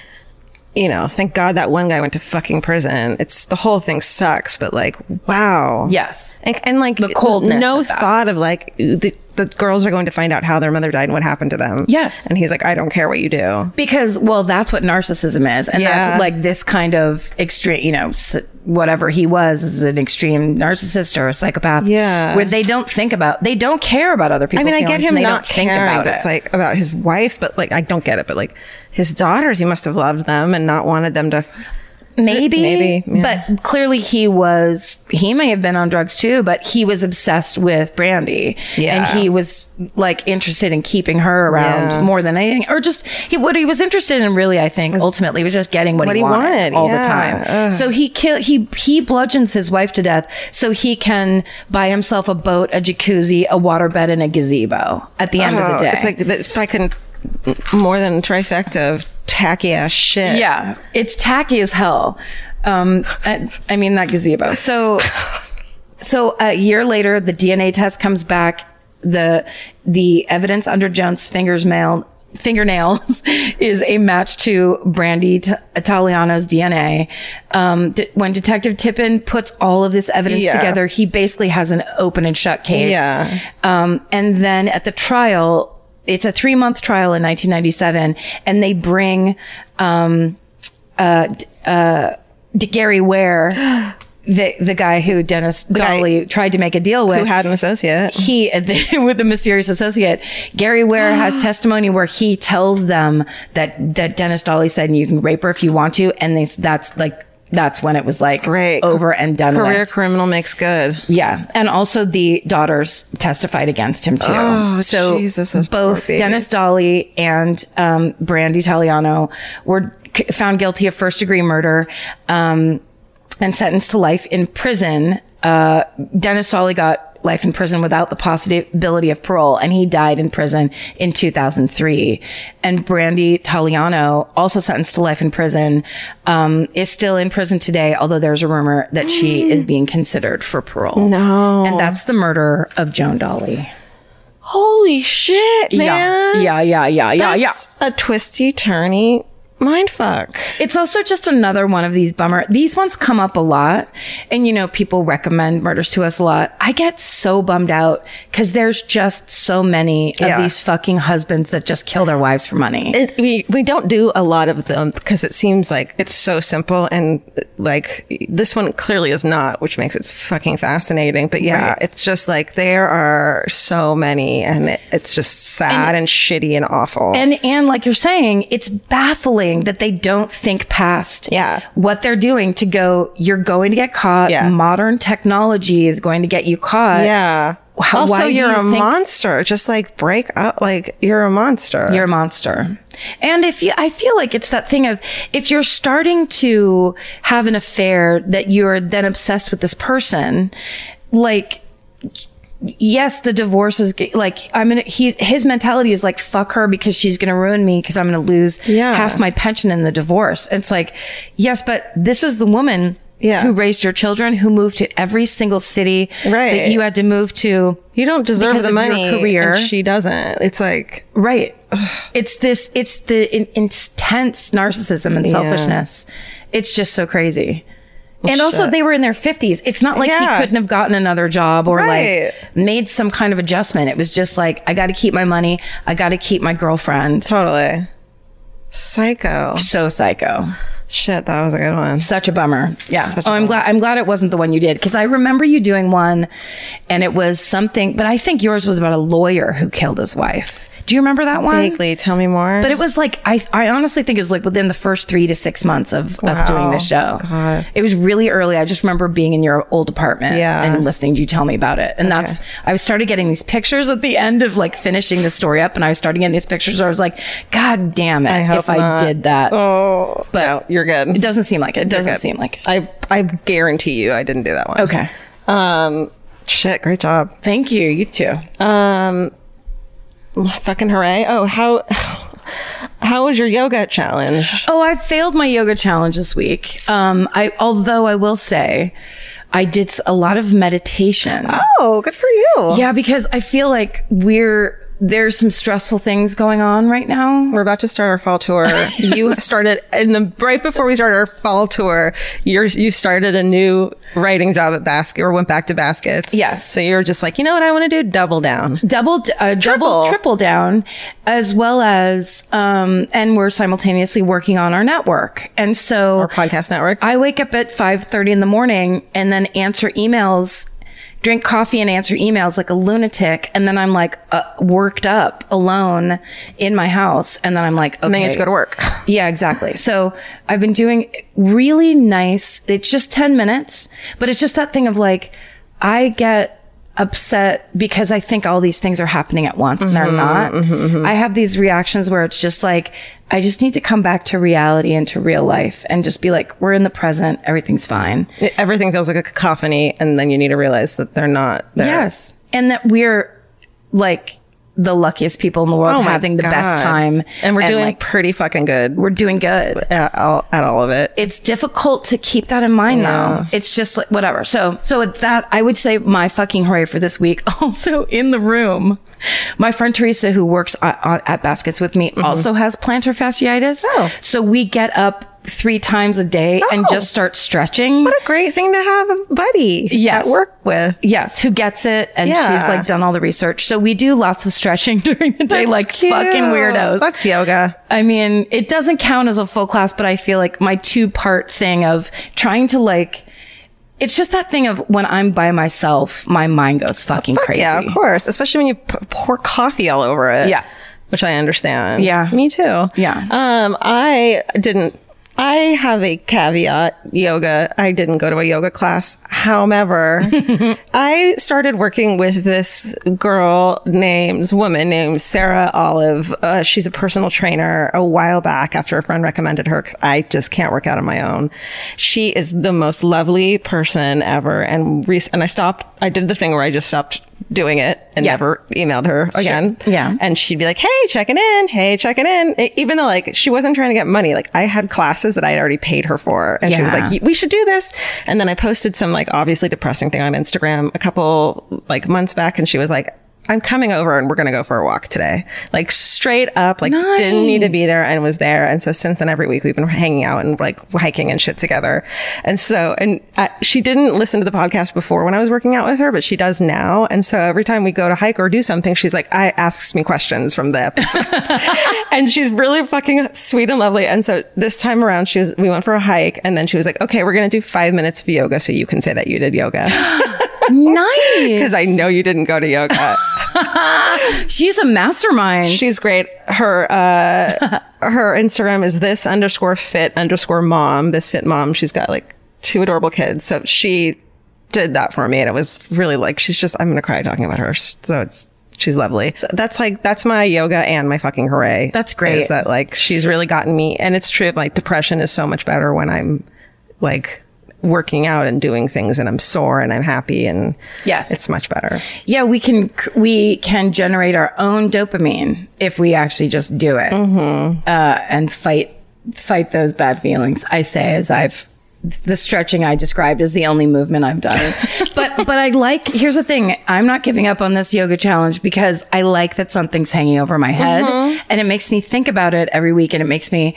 you know, thank God that one guy went to fucking prison. It's the whole thing sucks, but like, wow. Yes. And, and like The coldness no of that. thought of like the, the girls are going to find out how their mother died and what happened to them. Yes. And he's like, I don't care what you do. Because, well, that's what narcissism is. And Yeah. that's like this kind of extreme, you know, s- whatever he was is an extreme narcissist or a psychopath. Yeah. Where they don't think about, they don't care about other people's I mean, I feelings. get him and they not don't think caring. about It's it. like about his wife, but like, I don't get it. But like his daughters, he must have loved them and not wanted them to. Maybe, Maybe, yeah. but clearly he was, he may have been on drugs too, but he was obsessed with Brandy. Yeah. And he was like interested in keeping her around Yeah. more than anything. Or just, he, what he was interested in really, I think, ultimately was just getting what, What he he wanted, wanted, all the yeah. time. Ugh. So he kill, he, he bludgeons his wife to death so he can buy himself a boat, a jacuzzi, a waterbed, and a gazebo at the end of Oh, the day. it's like that if I can more than a trifecta of tacky ass shit. Yeah, it's tacky as hell. Um, I, I mean that gazebo. So, so a year later, the D N A test comes back. The the evidence under Jones' fingers mail, fingernails is a match to Brandy T- Italiano's D N A. Um, d- when Detective Tippin puts all of this evidence Yeah. together, he basically has an open and shut case. Yeah. Um, and then at the trial, it's a three month trial in nineteen ninety-seven, and they bring um, uh, d- uh, D- Gary Ware, the the guy who Dennis guy Dolly tried to make a deal with. Who had an associate. He, with the mysterious associate, Gary Ware has testimony where he tells them that, that Dennis Dolly said, you can rape her if you want to. And they, that's like, that's when it was like Great. over and done Career with. criminal makes good. Yeah. And also the daughters testified against him too. Oh, so Jesus, those both poor babies. Dennis Dolly and, um, Brandy Italiano were c- found guilty of first degree murder, um, and sentenced to life in prison. Uh, Dennis Dolly got life in prison without the possibility of parole, and he died in prison in two thousand three. And Brandy Italiano, also sentenced to life in prison, um, is still in prison today, although there's a rumor that she is being considered for parole. No. And that's the murder of Joan Dolly. Holy shit, man. Yeah, yeah, yeah, yeah, yeah, That's a twisty, turny mindfuck. It's also just another one of these bummer. These ones come up a lot. And, you know, people recommend murders to us a lot. I get so bummed out because there's just so many of Yeah. these fucking husbands that just kill their wives for money. It, we we don't do a lot of them because it seems like it's so simple, and like this one clearly is not, which makes it fucking fascinating. But yeah, Right. it's just like there are so many, and it, it's just sad and, And- shitty and awful. And, and like you're saying, it's baffling that they don't think past Yeah. what they're doing to go, you're going to get caught. Yeah. Modern technology is going to get you caught. yeah. How- also, why do you're you a think- monster. Just like break up. Like you're a monster. You're a monster. And if you, I feel like it's that thing of if you're starting to have an affair that you're then obsessed with this person, like, yes, the divorce is g- like, I'm gonna, he's, his mentality is like, fuck her because she's gonna ruin me because I'm gonna lose Yeah. half my pension in the divorce. It's like, yes, but this is the woman Yeah. who raised your children, who moved to every single city Right. that you had to move to. You don't deserve because the of your money. career. And she doesn't. It's like, Right. It's this, it's the in, intense narcissism and Yeah. selfishness. It's just so crazy. And also shit. they were in their fifties. It's not like Yeah. he couldn't have gotten another job or Right. like made some kind of adjustment. It was just like, I got to keep my money. I got to keep my girlfriend. totally. Psycho. So psycho. Shit, that was a good one. Such a bummer. Yeah. Such a oh, I'm bummer. glad. I'm glad it wasn't the one you did because I remember you doing one, and it was something. But I think yours was about a lawyer who killed his wife. Do you remember that one? Vaguely, tell me more. But it was like, I I honestly think it was like within the first three to six months of us Wow. doing this show. God. It was really early. I just remember being in your old apartment Yeah. and listening to you tell me about it. And that's, I started getting these pictures at the end of like finishing the story up. And I started getting these pictures where I was like, God damn it, I hope if I not. did that. Oh, But no, you're good. It doesn't seem like it. It doesn't good. seem like it. I I guarantee you, I didn't do that one. Okay. Um, shit, great job. Thank you. You too. Um, fucking hooray! Oh, how how was your yoga challenge? Oh, I failed my yoga challenge this week. Um, I, although I will say I did s- a lot of meditation. Oh, good for you. Yeah, because I feel like we're there's some stressful things going on right now. We're about to start our fall tour. You started in the right before we started our fall tour. You're you started a new writing job at Basket, or went back to Baskets. Yes. So you're just like, you know what I want to do? Double down. Double, uh, Triple. double, triple down, as well as, um, and we're simultaneously working on our network. And so Our podcast network. I wake up at five thirty in the morning and then answer emails, drink coffee and answer emails like a lunatic. And then I'm like uh, worked up alone in my house. And then I'm like, okay. And then you have to go to work. Yeah, exactly. So I've been doing really nice. It's just ten minutes, but it's just that thing of like, I get upset because I think all these things are happening at once and they're not. Mm-hmm, mm-hmm. I have these reactions where it's just like, I just need to come back to reality and to real life and just be like, we're in the present. Everything's fine. Everything feels like a cacophony. And then you need to realize that they're not there. Yes. And that we're like the luckiest people in the world, Oh my having the God. best time. And we're doing like, pretty fucking good. we're doing good. At all, at all of it. It's difficult to keep that in mind now. It's just like whatever. So, so with that, I would say my fucking hooray for this week. Also in the room, my friend Teresa, who works at, at Baskets with me, mm-hmm. also has plantar fasciitis. Oh. So we get up three times a day Oh. and just start stretching. What a great thing to have a buddy Yes. at work with. Yes, who gets it, and Yeah. she's like done all the research. So we do lots of stretching during the day, That's like cute. fucking weirdos. That's yoga. I mean, it doesn't count as a full class, but I feel like my two part thing of trying to like, it's just that thing of when I'm by myself, my mind goes fucking Fuck crazy. yeah, of course. Especially when you p- pour coffee all over it. Yeah. Which I understand. Yeah. Me too. Yeah. Um, I didn't, I have a caveat, yoga. I didn't go to a yoga class. However, I started working with this girl named, woman named Sarah Olive. Uh, she's a personal trainer a while back after a friend recommended her because I just can't work out on my own. She is the most lovely person ever. And, re- and I stopped, I did the thing where I just stopped doing it and Yeah. never emailed her again. Sure. Yeah. And she'd be like, hey, checking in. Hey, checking in. E- Even though like she wasn't trying to get money. Like I had classes that I had already paid her for. And she was Yeah. like, we should do this. And then I posted some like obviously depressing thing on Instagram a couple like months back. And she was like, I'm coming over and we're going to go for a walk today. Like straight up, like Nice. didn't need to be there and was there. And so since then, every week we've been hanging out and like hiking and shit together. And so, and uh, she didn't listen to the podcast before when I was working out with her, but she does now. And so every time we go to hike or do something, she's like, I asks me questions from the episode. And she's really fucking sweet and lovely. And so this time around, she was, we went for a hike and then she was like, okay, we're going to do five minutes of yoga. So you can say that you did yoga. Nice. Because I know you didn't go to yoga. She's a mastermind. She's great. Her, uh, her Instagram is this underscore fit underscore mom, this fit mom. She's got like two adorable kids. So she did that for me. And it was really like, she's just, I'm going to cry talking about her. So it's, she's lovely. So that's like, that's my yoga and my fucking hooray. That's great. Is that like, she's really gotten me. And it's true. Like depression is so much better when I'm like working out and doing things and I'm sore and I'm happy and Yes. it's much better. Yeah, we can we can generate our own dopamine if we actually just do it Mm-hmm. uh, and fight fight those bad feelings. I say as I've the stretching I described is the only movement I've done. but but I like here's the thing, I'm not giving up on this yoga challenge because I like that something's hanging over my head Mm-hmm. and it makes me think about it every week and it makes me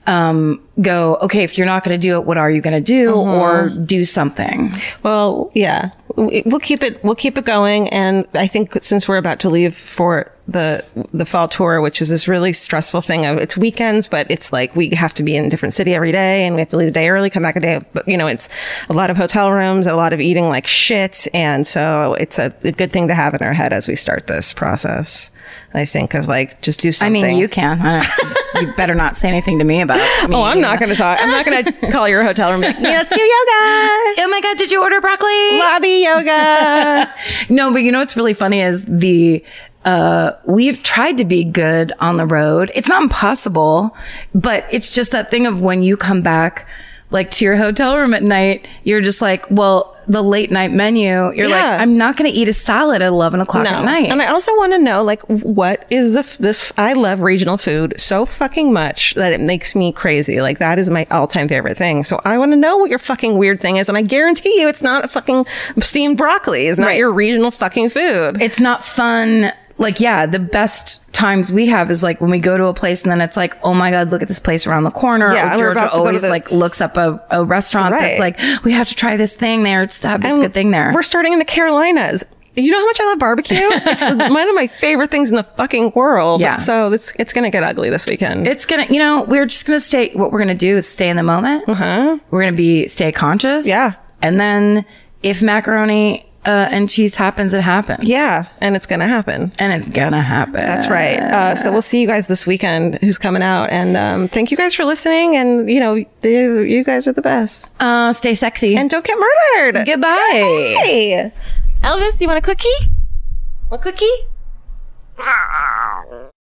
um go, okay, if you're not going to do it, what are you going to do? Mm-hmm. Or do something. Well, yeah, We- we'll keep it, we'll keep it going. And I think since we're about to leave for the, the fall tour, which is this really stressful thing of it's weekends, but it's like we have to be in a different city every day and we have to leave a day early, come back a day. But you know, it's a lot of hotel rooms, a lot of eating like shit. And so it's a, a good thing to have in our head as we start this process. I think of like, just do I something. mean, you can. I don't, you better not say anything to me about it. Oh, I'm not going to talk. I'm not going to call your hotel room. And be like, let's do yoga. Oh my God, did you order broccoli? Lobby yoga. No, but you know what's really funny is the, uh, we've tried to be good on the road. It's not impossible, but it's just that thing of when you come back, like to your hotel room at night, you're just like, well, the late night menu, you're Yeah. like, I'm not going to eat a salad at eleven o'clock at night. And I also want to know, like, what is the, f- this, I love regional food so fucking much that it makes me crazy. Like, that is my all time favorite thing. So I want to know what your fucking weird thing is. And I guarantee you it's not a fucking steamed broccoli. It's not Right. your regional fucking food. It's not fun. like, yeah, the best times we have is like when we go to a place and then it's like, oh my God, look at this place around the corner. Yeah, or and we're Georgia about to go to always the- like looks up a, a restaurant Right. that's like, we have to try this thing there. Just to have this And good thing there. We're starting in the Carolinas. You know how much I love barbecue? It's one of my favorite things in the fucking world. Yeah. So it's, it's going to get ugly this weekend. It's gonna, you know, we're just gonna stay. What we're gonna do is stay in the moment. Uh-huh. We're gonna be stay conscious. Yeah. And then if macaroni uh, and cheese happens, it happens. Yeah. And it's going to happen. And it's gonna happen. That's right. Uh, so we'll see you guys this weekend who's coming out. And um, thank you guys for listening. And, you know, you, you guys are the best. Uh, stay sexy. And don't get murdered. Goodbye. Hey, Elvis, you want a cookie? A cookie?